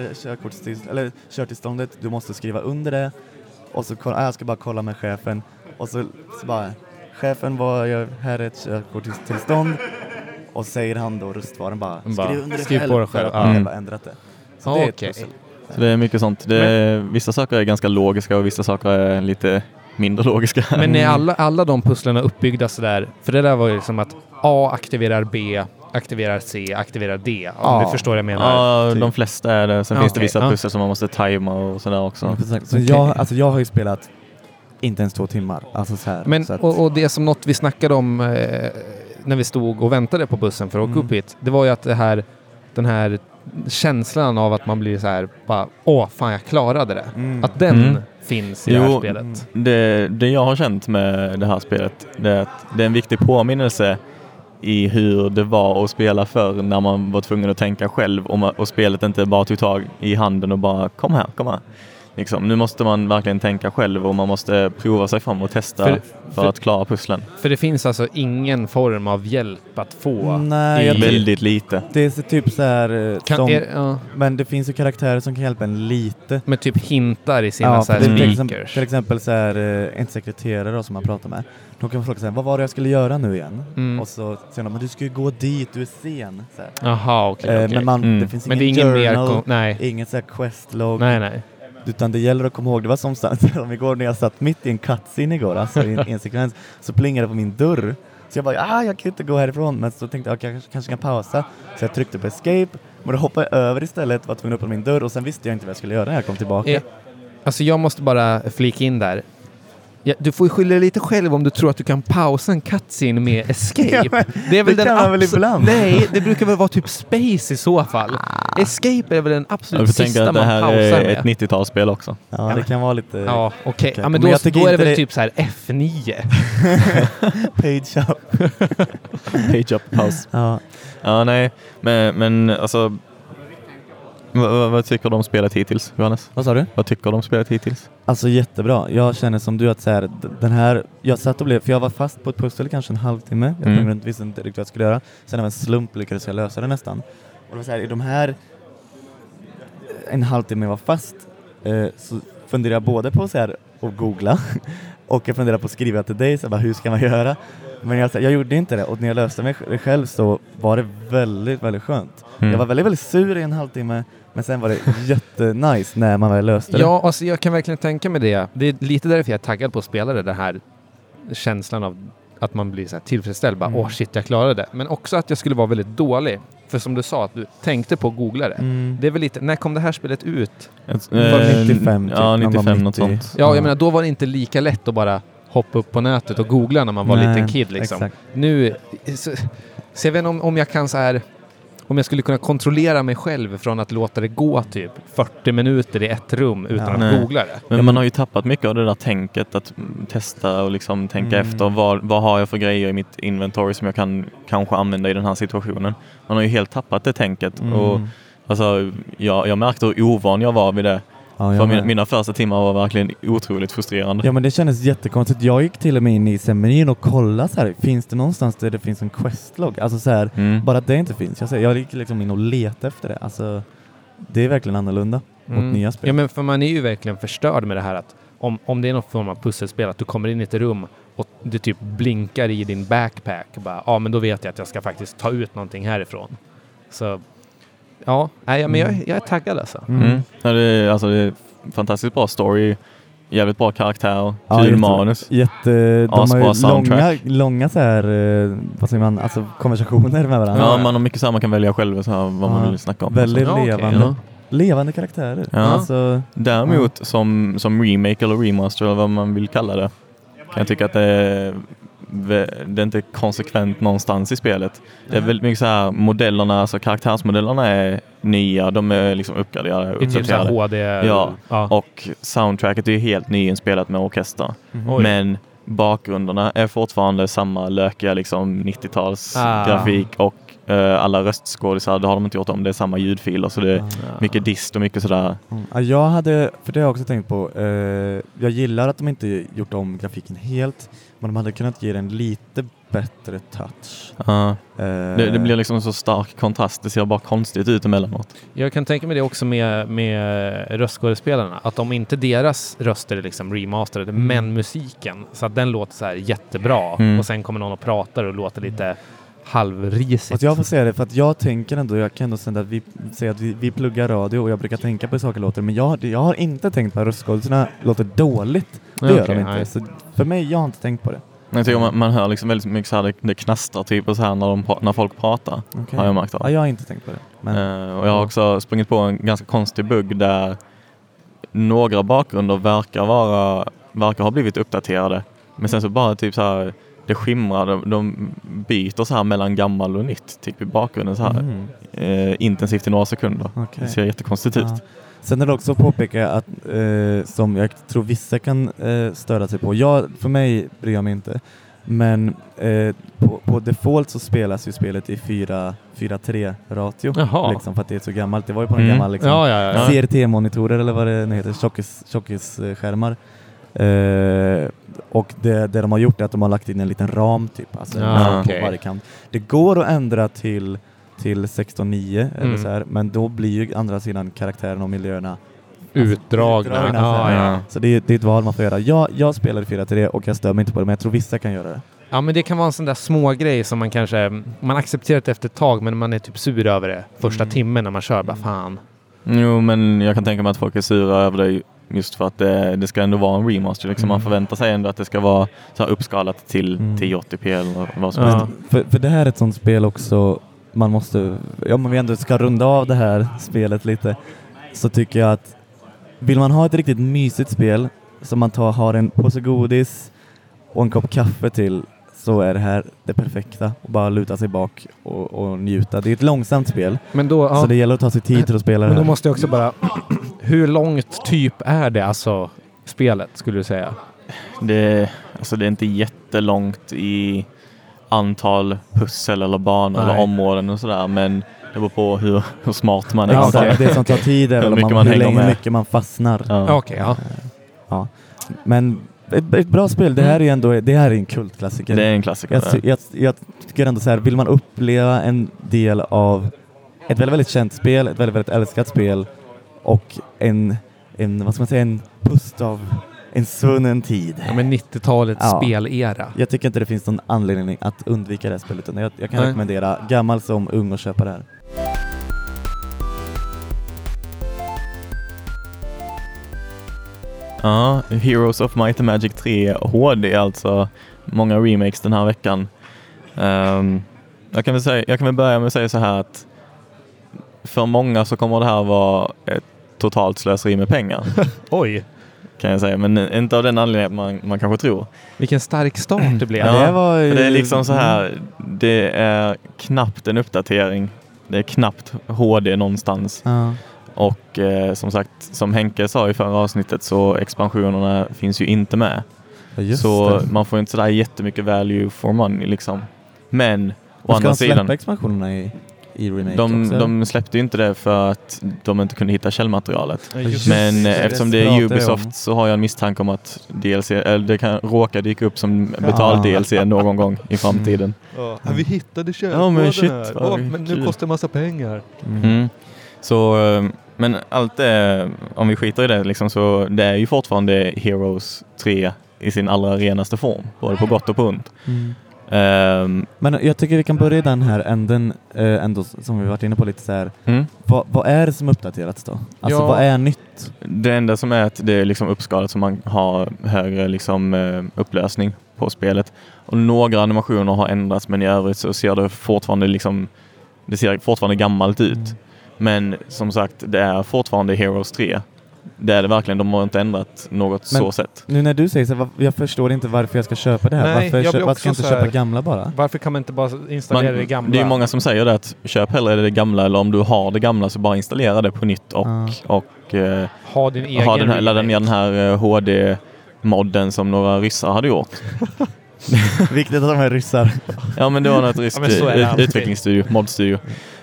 är körtillståndet, du måste skriva under det. Och så jag ska bara kolla med chefen. Och så bara, chefen, här är ett körkortstillstånd. Och säger han då röstvaren bara skriv under det själv. På det själv. För att man bara ändrat det. Så det är ett pussel. Så det är mycket sånt. Vissa saker är ganska logiska och vissa saker är lite mindre logiska. Men är alla de pusslerna uppbyggda sådär? För det där var ju liksom att A aktiverar B, aktiverar C, aktiverar D. Om du förstår vad jag menar. Ja, de flesta är det. Sen finns det vissa pussel som man måste tajma och sådär också. Så jag har ju spelat inte ens 2 timmar. Alltså så här, men, så att... och det som något vi snackade om när vi stod och väntade på bussen för att åka upp hit, det var ju att den här känslan av att man blir så här bara, fan jag klarade det. Att den finns i det här spelet. Det jag har känt med det här spelet, det är att det är en viktig påminnelse i hur det var att spela förr när man var tvungen att tänka själv och spelet inte bara tog tag i handen och bara kom här. Liksom, nu måste man verkligen tänka själv och man måste prova sig fram och testa för att klara pusslen. För det finns alltså ingen form av hjälp att få? Nej, väldigt lite. Det är typ så här men det finns ju karaktärer som kan hjälpa en lite. Med typ hintar i sina så här speakers. Till exempel så här, en sekreterare då, som man pratar med. Då kan man fråga sig, vad var det jag skulle göra nu igen? Och så säger de, men du ska ju gå dit, du är sen. Jaha, okej. Men det finns ingen journal, ingen så här questlog. Nej. Utan det gäller att komma ihåg, det var som igår när jag satt mitt i en cutscene igår, alltså i en sekvens, så plingade det på min dörr. Så jag bara, jag kan inte gå härifrån. Men så tänkte jag kanske kan pausa. Så jag tryckte på escape, men då hoppade jag över istället, var tvungen att öppna min dörr och sen visste jag inte vad jag skulle göra när jag kom tillbaka. Alltså jag måste bara flika in där. Ja, du får ju skylla dig lite själv om du tror att du kan pausa en cutscene med escape. Ja, det är väl det kan man väl ibland. Nej, det brukar väl vara typ space i så fall. Escape är väl den absolut sista man pausar med. Det här är ett 90-talsspel också. Ja, det kan vara lite... Ja, okej. Ja, men då är det väl typ så här F9. Page up. Page up, paus. Ja, nej. Men alltså... Vad tycker du om spelet hittills, Johannes? Vad sa du? Vad tycker du om spelet hittills? Alltså jättebra. Jag känner som du att så här, den här, jag satt och blev, för jag var fast på ett pussel kanske en halvtimme. Jag visste inte riktigt vad jag skulle göra. Sen av en slump lyckades jag lösa det nästan. det var så här, i de här en halvtimme jag var fast så funderade jag både på så här att googla och jag funderade på att skriva till dig så bara, hur ska man göra? Men jag gjorde inte det, och när jag löste mig själv så var det väldigt, väldigt skönt. Jag var väldigt, väldigt sur i en halvtimme, men sen var det jättenice när man väl löste det. Ja, alltså jag kan verkligen tänka mig det. Det är lite därför jag är taggad på att spela det här känslan av att man blir så här tillfredsställd. Bara, shit, jag klarade det. Men också att jag skulle vara väldigt dålig. För som du sa, att du tänkte på att googla det. Det är väl lite, när kom det här spelet ut? Var 95 typ. Ja, 95 något sånt. Ja, jag menar, då var det inte lika lätt att bara hoppa upp på nätet och googla när man var liten kid liksom. Exakt. Nu, så jag vet inte om jag kan så här, om jag skulle kunna kontrollera mig själv från att låta det gå typ 40 minuter i ett rum utan att googla det. Men man har ju tappat mycket av det där tänket att testa och liksom tänka efter vad har jag för grejer i mitt inventory som jag kan kanske använda i den här situationen. Man har ju helt tappat det tänket och alltså, jag märkte hur ovan jag var vid det. Ja, för mina första timmar var verkligen otroligt frustrerande. Ja, men det kändes jättekonstigt. Jag gick till och med in i menyn och kollade så här, finns det någonstans där det finns en questlog? Alltså så här, bara att det inte finns. Jag gick liksom in och letade efter det. Alltså, det är verkligen annorlunda mot nya spel. Ja, men för man är ju verkligen förstörd med det här att om det är någon form av pusselspel, att du kommer in i ett rum och det typ blinkar i din backpack. Bara, men då vet jag att jag ska faktiskt ta ut någonting härifrån. Så... Ja, men jag är taggad alltså. Ja, det är fantastiskt bra story, jävligt bra karaktär, kul manus. De har långa så här, vad säger man, alltså konversationer med varandra. Ja, man har mycket så här man kan välja själv så här, vad man vill snacka om. Väldigt levande karaktärer. Ja. Alltså, däremot som remake eller remaster eller vad man vill kalla det, kan jag tycka att det är inte konsekvent någonstans i spelet. Det är väldigt mycket så här modellerna, alltså karaktärsmodellerna är nya, de är liksom uppgraderade. HD. Ja, och soundtracket är helt nyinspelat med orkester. Men bakgrunderna är fortfarande samma lökiga liksom 90-tals grafik och alla röstskådisar, det har de inte gjort om. Det är samma ljudfiler, så det är mycket dist och mycket sådär. Jag hade, för det har jag också tänkt på, jag gillar att de inte gjort om grafiken helt, men de hade kunnat ge den lite bättre touch. Det blir liksom så stark kontrast, det ser bara konstigt ut emellanåt. Jag kan tänka mig det också med röstskådespelarna, att om inte deras röster är liksom remasterade, men musiken, så att den låter så här jättebra och sen kommer någon och pratar och låter lite halvrisigt. Att jag får säga det, för att jag tänker ändå, jag kan ändå säga att vi pluggar radio och jag brukar tänka på hur saker låter, men jag har inte tänkt på att röstskådespelarna låter dåligt. Det gör de inte. Så för mig, jag har inte tänkt på det. Jag tycker man hör liksom väldigt mycket så här, det knastrar typ och så här när folk pratar. Okay. Har jag märkt av. Ja, jag har inte tänkt på det. Men, och jag har också sprungit på en ganska konstig bugg där några bakgrunder verkar ha blivit uppdaterade. Men sen så bara typ så här, det skimrar, de byter så här mellan gammal och nytt typ i bakgrunden så här intensivt i några sekunder. Okay. Det ser jättekonstigt ut. Sen är det också att påpeka att som jag tror vissa kan störa sig på. För mig bryr jag mig inte. Men på default så spelas ju spelet i 4:3 ratio. Liksom, för att det är så gammalt. Det var ju på en gammal liksom, CRT-monitorer eller vad det nu heter, tjockisskärmar. Och det de har gjort är att de har lagt in en liten ram typ. Alltså, på varje kant. Det går att ändra till 16:9 eller så här, men då blir ju andra sidan karaktären och miljöerna utdragna. Så det är ett val man får göra. Jag spelar i 4:3 och jag stör mig inte på det, men jag tror vissa kan göra det. Ja, men det kan vara en sån där små grej som man accepterat efter ett tag, men man är typ sur över det första timmen när man kör, bara fan. Jo, men jag kan tänka mig att folk är sura över det just för att det ska ändå vara en remaster. Liksom. Man förväntar sig ändå att det ska vara så här uppskalat till 1080p eller vad som helst. För det här är ett sånt spel också, man måste, om vi ändå ska runda av det här spelet lite, så tycker jag att vill man ha ett riktigt mysigt spel som man har en påse godis och en kopp kaffe till, så är det här det perfekta. Och bara luta sig bak och njuta. Det är ett långsamt spel, men då, så det gäller att ta sig tid till att spela det här. Men då måste jag också bara, hur långt typ är det alltså spelet, skulle du säga? Det är inte jättelångt i antal pussel eller banor eller områden och sådär, men det beror på hur smart man är. Ja, okay. Det som tar tid är hur mycket man fastnar. Ja. Men ett bra spel, det här är en kultklassiker. Det är en klassiker. Jag tycker ändå så här, vill man uppleva en del av ett väldigt, väldigt känt spel, ett väldigt, väldigt älskat spel och en vad ska man säga, en pust av en svunnen tid. Ja, men 90-talets spelera. Jag tycker inte det finns någon anledning att undvika det här spelet, utan jag kan rekommendera gammal som ung att köpa det här. Ja, Heroes of Might and Magic 3 HD, alltså många remakes den här veckan. Jag kan väl börja med att säga så här att för många så kommer det här vara ett totalt slöseri med pengar. Oj! Kan jag säga, men inte av den anledningen man kanske tror. Vilken stark start det blev. Ja, det är liksom så här, det är knappt en uppdatering. Det är knappt HD någonstans. Och som sagt, som Henke sa i förra avsnittet, så expansionerna finns ju inte med. Så man får inte sådär jättemycket value for money liksom. Men å andra sidan, släppa expansionerna i remake de släppte ju inte det för att de inte kunde hitta källmaterialet. Men eftersom det är Ubisoft så har jag en misstanke om att DLC, eller det kan råka dyka upp som betald DLC någon gång i framtiden. Vi hittade källkoden här. Men nu kostar det massa pengar. Så, men allt det, om vi skiter i det liksom, så det är ju fortfarande Heroes 3 i sin allra renaste form, både på gott och på ont. Men jag tycker vi kan börja i den här änden ändå, som vi varit inne på lite så här. Vad är det som uppdaterats då? Alltså vad är nytt? Det enda som är att det är liksom uppskalat, så man har högre liksom upplösning på spelet. Och några animationer har ändrats, men i övrigt så ser det fortfarande liksom, det ser fortfarande gammalt ut. Men som sagt, det är fortfarande Heroes 3. Det är det verkligen, de har inte ändrat något så sätt. Nu när du säger så, jag förstår inte varför jag ska köpa det här. Varför ska jag inte köpa gamla bara? Varför kan man inte bara installera det gamla? Det är ju många som säger det, att köp hellre det gamla, eller om du har det gamla så bara installera det på nytt och ha din egen ladda ner den här HD-modden som några ryssar hade gjort. Viktigt att de är ryssar. Ja, men det var något ryskt utvecklingsstudio, modstudio.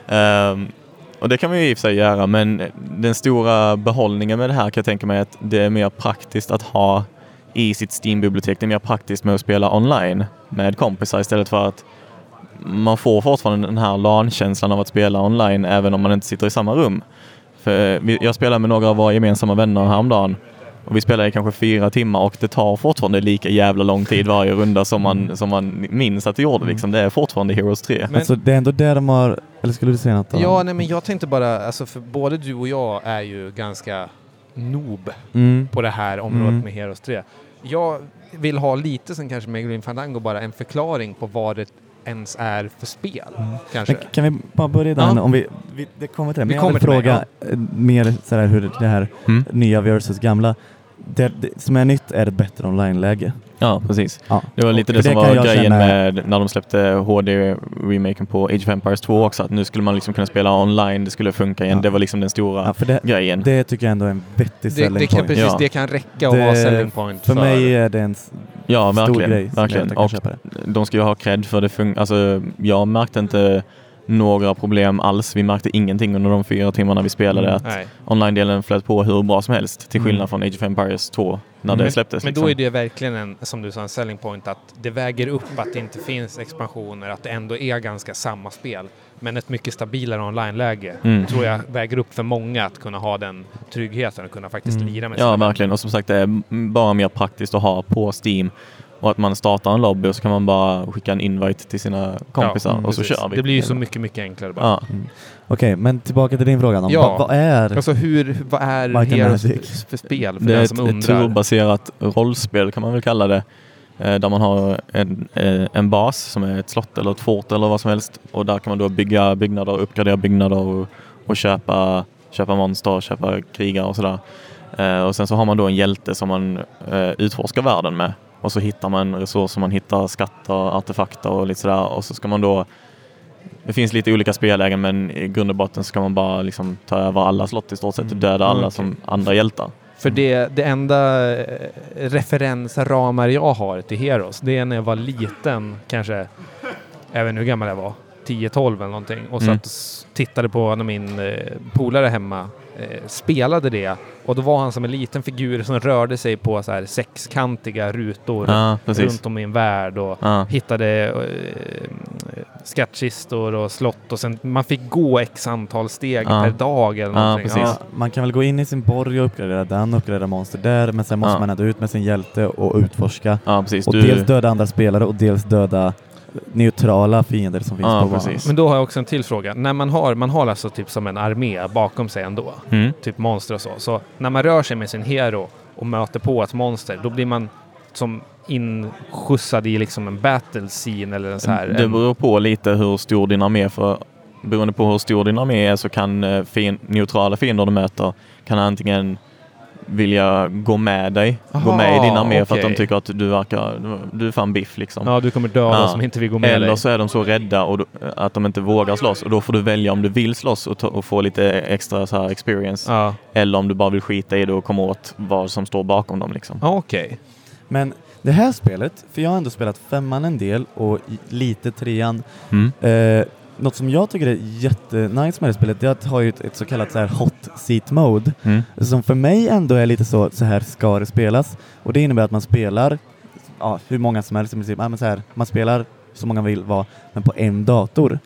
Och det kan man ju i och för sig göra, men den stora behållningen med det här kan jag tänka mig att det är mer praktiskt att ha i sitt Steam-bibliotek. Det är mer praktiskt med att spela online med kompisar istället för att man får fortfarande den här LAN-känslan av att spela online även om man inte sitter i samma rum. För jag spelar med några av våra gemensamma vänner häromdagen och vi spelar i kanske 4 timmar och det tar fortfarande lika jävla lång tid varje runda som man minns att det gjorde. Liksom. Det är fortfarande Heroes 3. Men alltså, det är ändå där de har... Eller skulle du säga något? Ja, nej, men jag tänkte bara... Alltså, för både du och jag är ju ganska noob på det här området med Heroes 3. Jag vill ha lite, som kanske med Grim Fandango, bara en förklaring på vad det ens är för spel. Kanske. Men kan vi bara börja där om det kommer till det. Men jag vill fråga mer sådär hur det här nya versus gamla. Det som är nytt är ett bättre online-läge. Ja, precis. Ja. Det var lite det som var grejen med när de släppte HD-remaken på Age of Empires 2 också. Att nu skulle man liksom kunna spela online, det skulle funka igen. Det var liksom den stora grejen. Det tycker jag ändå är en vettig selling point. Precis, det kan räcka att ha selling point. För mig är det en stor grej. Verkligen. Och de ska ju ha cred för det. Alltså, jag märkte inte några problem alls. Vi märkte ingenting under de 4 timmarna vi spelade att online-delen flöt på hur bra som helst till skillnad från Age of Empires 2 när det släpptes. Men då är det verkligen som du sa, en selling point att det väger upp att det inte finns expansioner, att det ändå är ganska samma spel. Men ett mycket stabilare online-läge tror jag väger upp för många att kunna ha den tryggheten och kunna faktiskt lira med. Ja, verkligen. Och som sagt, det är bara mer praktiskt att ha på Steam. Och att man startar en lobby och så kan man bara skicka en invite till sina kompisar och så kör vi. Det blir ju så mycket, mycket enklare bara. Ja. Okej, men tillbaka till din fråga. Vad är alltså vad är Heroes för spel? För det är den som undrar. Ett turbaserat rollspel kan man väl kalla det. Där man har en bas som är ett slott eller ett fort eller vad som helst. Och där kan man då bygga byggnader, uppgradera byggnader och köpa monster, köpa krigare och sådär. Och sen så har man då en hjälte som man utforskar världen med. Och så hittar man resurser, man hittar skatter, artefakter och lite sådär. Och så ska man då... Det finns lite olika spellägen, men i grund och botten ska man bara liksom ta över alla slott i stort sett och döda alla som andra hjältar. För det enda referensramar jag har till Heroes, det är när jag var liten, kanske, även hur gammal jag var, 10-12 eller någonting. Och så tittade på när min polare hemma spelade det, och då var han som en liten figur som rörde sig på så här sexkantiga rutor runt om i en värld och hittade skattkistor och slott, och sen man fick gå x antal steg per dag eller någonting. Man kan väl gå in i sin borg och uppgradera monster där, men sen måste man ändå ut med sin hjälte och utforska. Och dels döda andra spelare och dels döda neutrala fiender som finns på banan. Men då har jag också en till fråga. När man har alltså typ som en armé bakom sig ändå, typ monster och så när man rör sig med sin hero och möter på ett monster, då blir man som inskjutsad i liksom en battle scene eller en så här. Det beror på lite hur stor din armé, för beroende på hur stor din armé är så kan neutrala fiender du möter kan antingen vilja gå med dig, gå med i din armé för att de tycker att du är fan biff liksom. Ja, du kommer döda som inte vill gå med eller dig. Så är de så rädda att de inte vågar slåss, och då får du välja om du vill slåss och få lite extra så här experience, eller om du bara vill skita i det och komma åt vad som står bakom dem liksom. Okej. Men det här spelet, för jag har ändå spelat 5:an en del och lite 3:an. Något som jag tycker är jättenice med det spelet, det är att ha ett så kallat så här hot seat mode, som för mig ändå är lite så här ska det spelas. Och det innebär att man spelar hur många som helst i princip. Men så här, man spelar så många vill vara, men på en dator.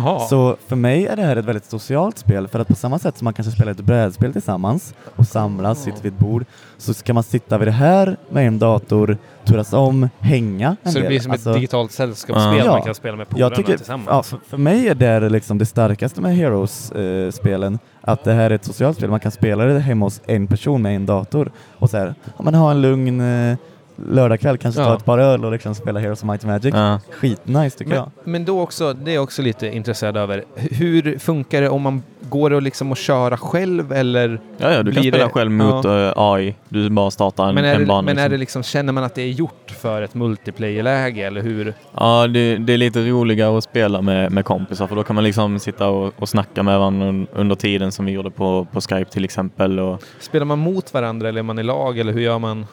Så för mig är det här ett väldigt socialt spel, för att på samma sätt som man kanske spelar ett brädspel tillsammans och samlas, sitter vid ett bord, så ska man sitta vid det här med en dator, turas om, hänga en så del. Det blir som ett digitalt sällskapsspel man kan spela med polarna tillsammans. För mig är det liksom det starkaste med Heroes-spelen, att det här är ett socialt spel. Man kan spela det hemma hos en person med en dator och så här, man har en lugn lördagkväll, kanske ta ett par öl och liksom spela Heroes of Might and Magic. Skitnice tycker jag. Men då också, det är också lite intresserad över. Hur funkar det om man går och liksom att köra själv, eller? Ja, du kan spela själv mot AI. Du bara startar en bana. Men är det liksom, känner man att det är gjort för ett multiplayer-läge, eller hur? Ja, det är lite roligare att spela med kompisar, för då kan man liksom sitta och snacka med varandra under tiden, som vi gjorde på Skype till exempel. Spelar man mot varandra, eller är man i lag, eller hur gör man?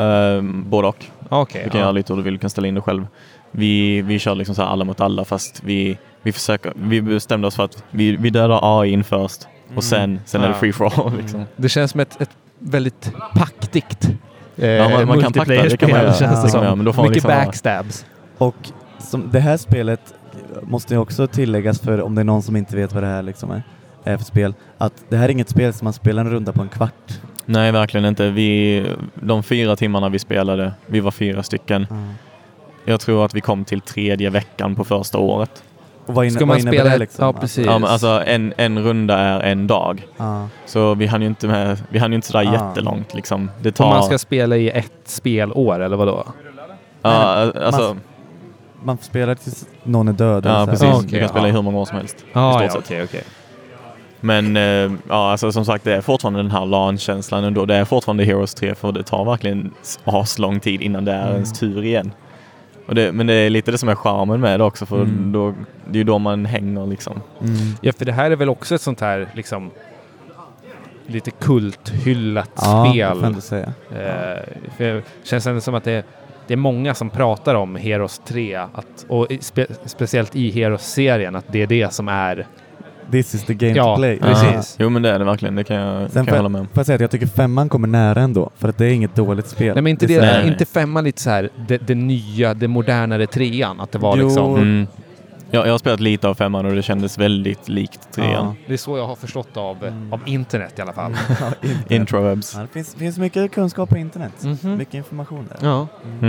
Både och. Okay, du kan göra lite hur du vill, du kan ställa in det själv. Vi kör liksom så här alla mot alla, fast vi bestämde oss för att vi dödar AI först och sen är det free for all liksom. Det känns som ett väldigt paktigt man kan pakta, det kan man göra. Men då får mycket liksom backstabs. Och som det här spelet måste också tilläggas, för om det är någon som inte vet vad det här liksom är för spel, att det här är inget spel som man spelar en runda på en kvart. Nej, verkligen inte. De 4 timmarna vi spelade, vi var 4 stycken. Jag tror att vi kom till 3:e veckan på första året. Och vad ska man spela det liksom? Ja, precis. Ja, men alltså en runda är en dag. Så vi hann ju inte sådär jättelångt liksom. Det tar... Och man ska spela i ett spelår, eller vadå? Ja, alltså... Man spelar tills någon är död. Ja, precis. Du kan spela i hur många år som helst. Okej. Men alltså, som sagt, det är fortfarande den här LAN-känslan ändå. Det är fortfarande Heroes 3, för det tar verkligen lång tid innan det är ens tur igen. Men det är lite det som är charmen med det också, för det är ju då man hänger liksom. Ja, för det här är väl också ett sånt här liksom lite kulthyllat spel. Kan du säga. För det känns ändå som att det är många som pratar om Heroes 3 och speciellt i Heroes-serien, att det är det som är this is the game to play. Precis. Jo, men det är det verkligen. Det kan jag hålla med om. Får jag säga att jag tycker 5:an kommer nära ändå, för att det är inget dåligt spel. Nej, men inte inte 5:an lite så här det nya, det modernare 3:an, att det var liksom... Jag har spelat lite av 5:an och det kändes väldigt likt 3:an. Det är så jag har förstått av internet i alla fall. Intrawebs. Det finns mycket kunskap på internet. Mycket information där. Ja.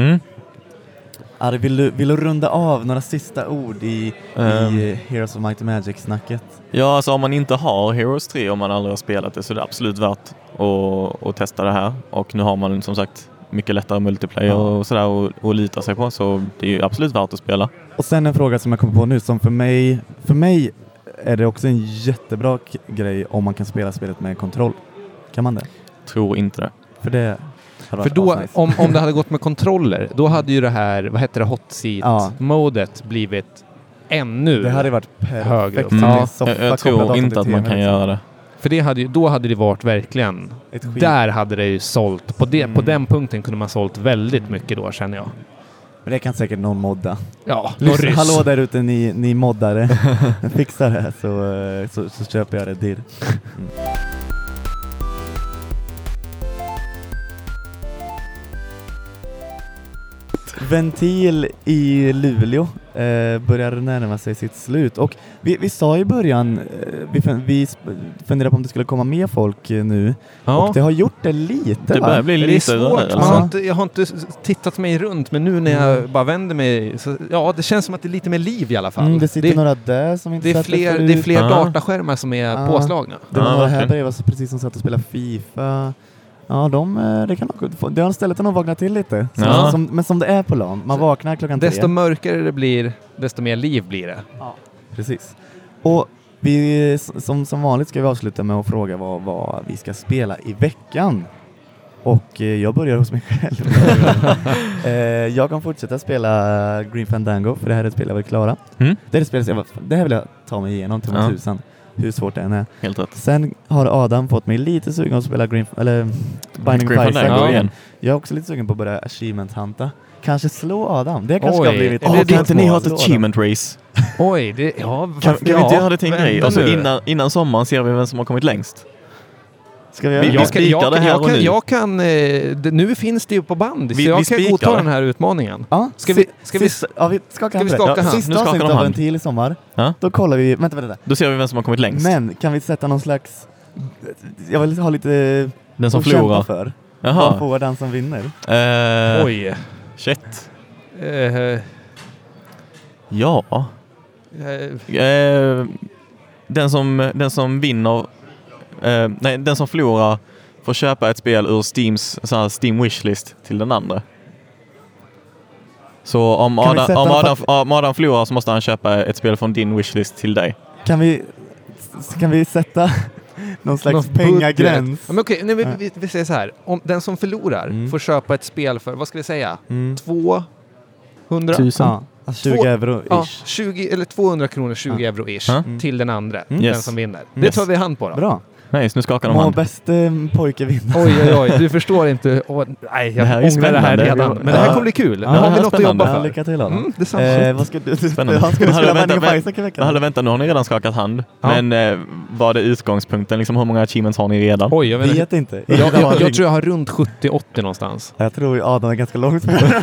Ari, vill du runda av några sista ord i Heroes of Might and Magic-snacket? Ja, alltså om man inte har Heroes 3, om man aldrig har spelat det, så är det absolut värt att testa det här. Och nu har man som sagt mycket lättare multiplayer och sådär och lita sig på, så det är ju absolut värt att spela. Och sen en fråga som jag kommer på nu, som för mig är det också en jättebra grej om man kan spela spelet med kontroll. Kan man det? Tror inte det. För då, om det hade gått med kontroller, då hade ju det här, vad heter det, hot seat-modet blivit ännu det hade varit högre upp. Jag tror inte att man kan göra det. För då hade det varit verkligen, där hade det ju sålt, på den punkten kunde man sålt väldigt mycket då, känner jag. Men det kan säkert någon modda. Ja, hallå där ute, ni moddare. Fixar det här så köper jag det dirr. Ventil i Luleå börjar närma sig sitt slut. Och vi sa i början, vi funderade på om det skulle komma mer folk nu. Ja. Och det har gjort det lite. Det börjar bli lite svårt. Jag har inte tittat mig runt, men nu när jag bara vänder mig så, det känns som att det är lite mer liv i alla fall. Det sitter några där som inte det är fler dataskärmar som är påslagna. Det var några här bredvid precis som satt och spelade FIFA. Ja, det har stället nog vaknat till lite. Men som det är på LAN. Man vaknar klockan 3. Desto mörkare det blir, desto mer liv blir det. Ja, precis. Och vi, som vanligt ska vi avsluta med att fråga vad vi ska spela i veckan. Och jag börjar hos mig själv. Jag kan fortsätta spela Grim Fandango, för det här är ett spel jag vill klara. Det här vill jag ta mig igenom till 1000. Hur svårt det än är. Helt rätt. Sen har Adam fått mig lite sugen att spela Binding of Isaac igen. Jag är också lite sugen på att börja achievement-hanta. Kanske slå Adam. Det kanske har blivit... Kan inte ni ha ett achievement race? Oj, kan vi inte göra det till en grej? Och så innan sommaren ser vi vem som har kommit längst. Ska vi jag kan nu finns det ju på band, så jag kan godta den här utmaningen. Ja, ska vi skaka hand? Sista avsnittet av Ventil i sommar. Ja? Då kollar vi, vänta. Då ser vi vem som har kommit längst. Men kan vi sätta någon slags, jag vill ha lite den som förlorar för. Vad får den som vinner? Oj. Shit. Den som vinner den som förlorar får köpa ett spel ur Steams Steam wishlist till den andra. Så om Adam förlorar så måste han köpa ett spel från din wishlist till dig. Kan vi sätta någon slags pengagräns? Men okej, vi säger så här. Om den som förlorar får köpa ett spel för, vad ska vi säga? 200 000. 20 euro ish. Ja, 20 eller 200 kronor, 20 euro ish till den andra, den som vinner. Det tar vi hand på då. Bra. Nej, nu skakar de hand. Bäste pojke vinner. Oj, du förstår inte. Nej, jag ångrar det här redan. Men det här kommer bli kul. Nu har vi något att jobba för. Lycka till, Adam. Vad ska du spela? Ska du spela Binding of Isaac i veckan? Vänta, nu har ni redan skakat hand. Men var det utgångspunkten? Liksom, hur många achievements har ni redan? Oj, jag vet inte. Jag tror jag har runt 70-80 någonstans. Jag tror Adam är ganska långt.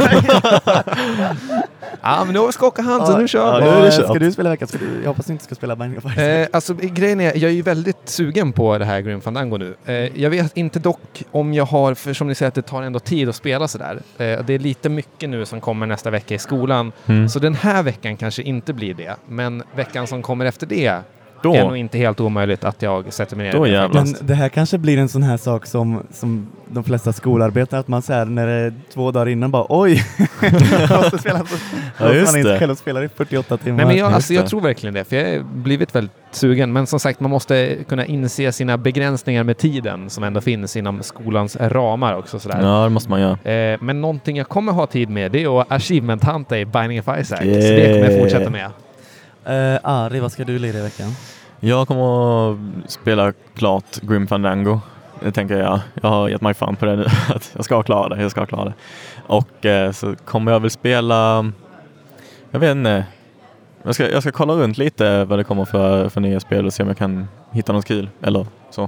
Ja, men nu har vi skakat hand, så nu kör vi. Ska du spela i veckan? Jag hoppas du inte ska spela Binding of Isaac. Alltså, grejen är, jag är ju väldigt sugen på det här Grim Fandango nu. Jag vet inte dock om jag har, för som ni säger att det tar ändå tid att spela sådär. Det är lite mycket nu som kommer nästa vecka i skolan. Så den här veckan kanske inte blir det. Men veckan som kommer efter det är nog inte helt omöjligt att jag sätter mig ner. Men det här kanske blir en sån här sak som de flesta skolarbetare, att man säger när det är 2 dagar innan bara oj, jag måste spela man inte själv spelar i 48 timmar. Nej, men jag tror verkligen det, för jag har blivit väldigt sugen. Men som sagt, man måste kunna inse sina begränsningar med tiden som ändå finns inom skolans ramar också. Sådär. Ja, det måste man göra. Men någonting jag kommer ha tid med, det är att achievement-hanta i Binding of Isaac. Så det kommer jag fortsätta med. Ari, vad ska du lira i veckan? Jag kommer att spela klart Grim Fandango. Det tänker jag. Jag har gett mig fan på det nu. Att jag ska klara det. Och så kommer jag väl spela... Jag vet inte. Jag ska kolla runt lite vad det kommer för nya spel och se om jag kan hitta något kul. Eller så.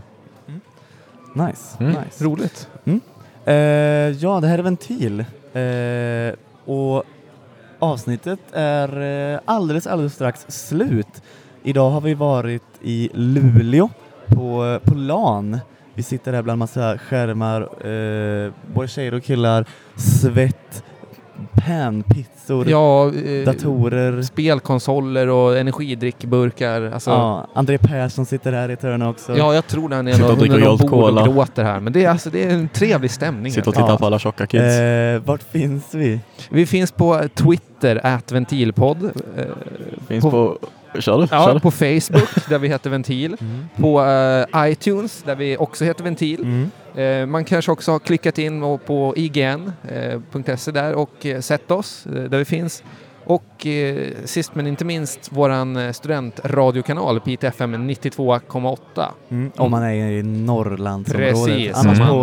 Nice. Roligt. Ja, det här är Ventil. Och avsnittet är alldeles strax slut. Idag har vi varit i Luleå på LAN. Vi sitter där bland massa skärmar, både tjejer och killar, svett, panpizzor, datorer, spelkonsoler och energidrickburkar. Alltså. André Persson sitter här i törnen också. Ja, jag tror han är någon bord och gråter här. Men det är en trevlig stämning. Sitter och tittar på alla tjocka kids. Vart finns vi? Vi finns på Twitter, @ventilpodd. Finns på... Kör. På Facebook där vi heter Ventil. På iTunes där vi också heter Ventil. Man kanske också har klickat in på ign.se där och sett oss där vi finns. Och sist men inte minst våran studentradiokanal Piteå FM 92,8. Om man är i Norrlandsområdet. Precis. Annars på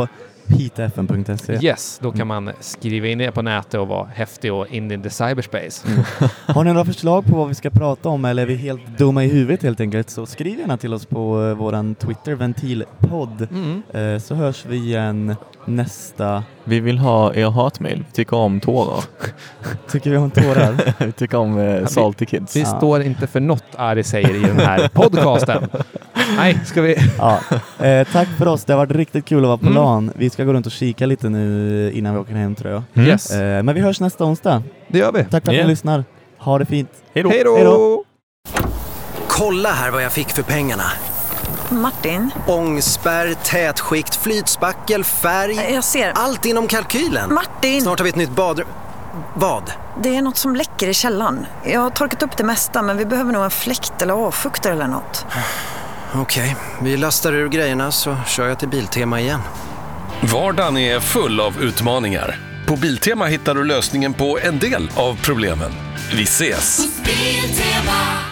hitfn.se. Yes, då kan man skriva in det på nätet och vara häftig och in the cyberspace. Har ni några förslag på vad vi ska prata om, eller är vi helt dumma i huvudet helt enkelt, så skriv gärna till oss på våran Twitter, ventilpodd. Så hörs vi igen nästa... Vi vill ha er hatmail. Vi tycker om tårar. Tycker vi om tårar? Vi tycker om salty kids. Vi står inte för något Ari säger i den här podcasten. Nej, ska vi... Tack för oss. Det har varit riktigt kul att vara på LAN. Vi ska gå runt och kika lite nu innan vi åker hem, tror jag. Yes. Men vi hörs nästa onsdag. Det gör vi. Tack för att ni lyssnar. Ha det fint. Hej då. Hej då. Kolla här vad jag fick för pengarna. Martin? Ångspärr, tätskikt, flytspackel, färg. Jag ser. Allt inom kalkylen. Martin! Snart har vi ett nytt badrum. Vad? Det är något som läcker i källaren. Jag har torkat upp det mesta, men vi behöver nog en fläkt eller avfuktare eller något. Okej, vi lastar ur grejerna så kör jag till Biltema igen. Vardagen är full av utmaningar. På Biltema hittar du lösningen på en del av problemen. Vi ses! Biltema!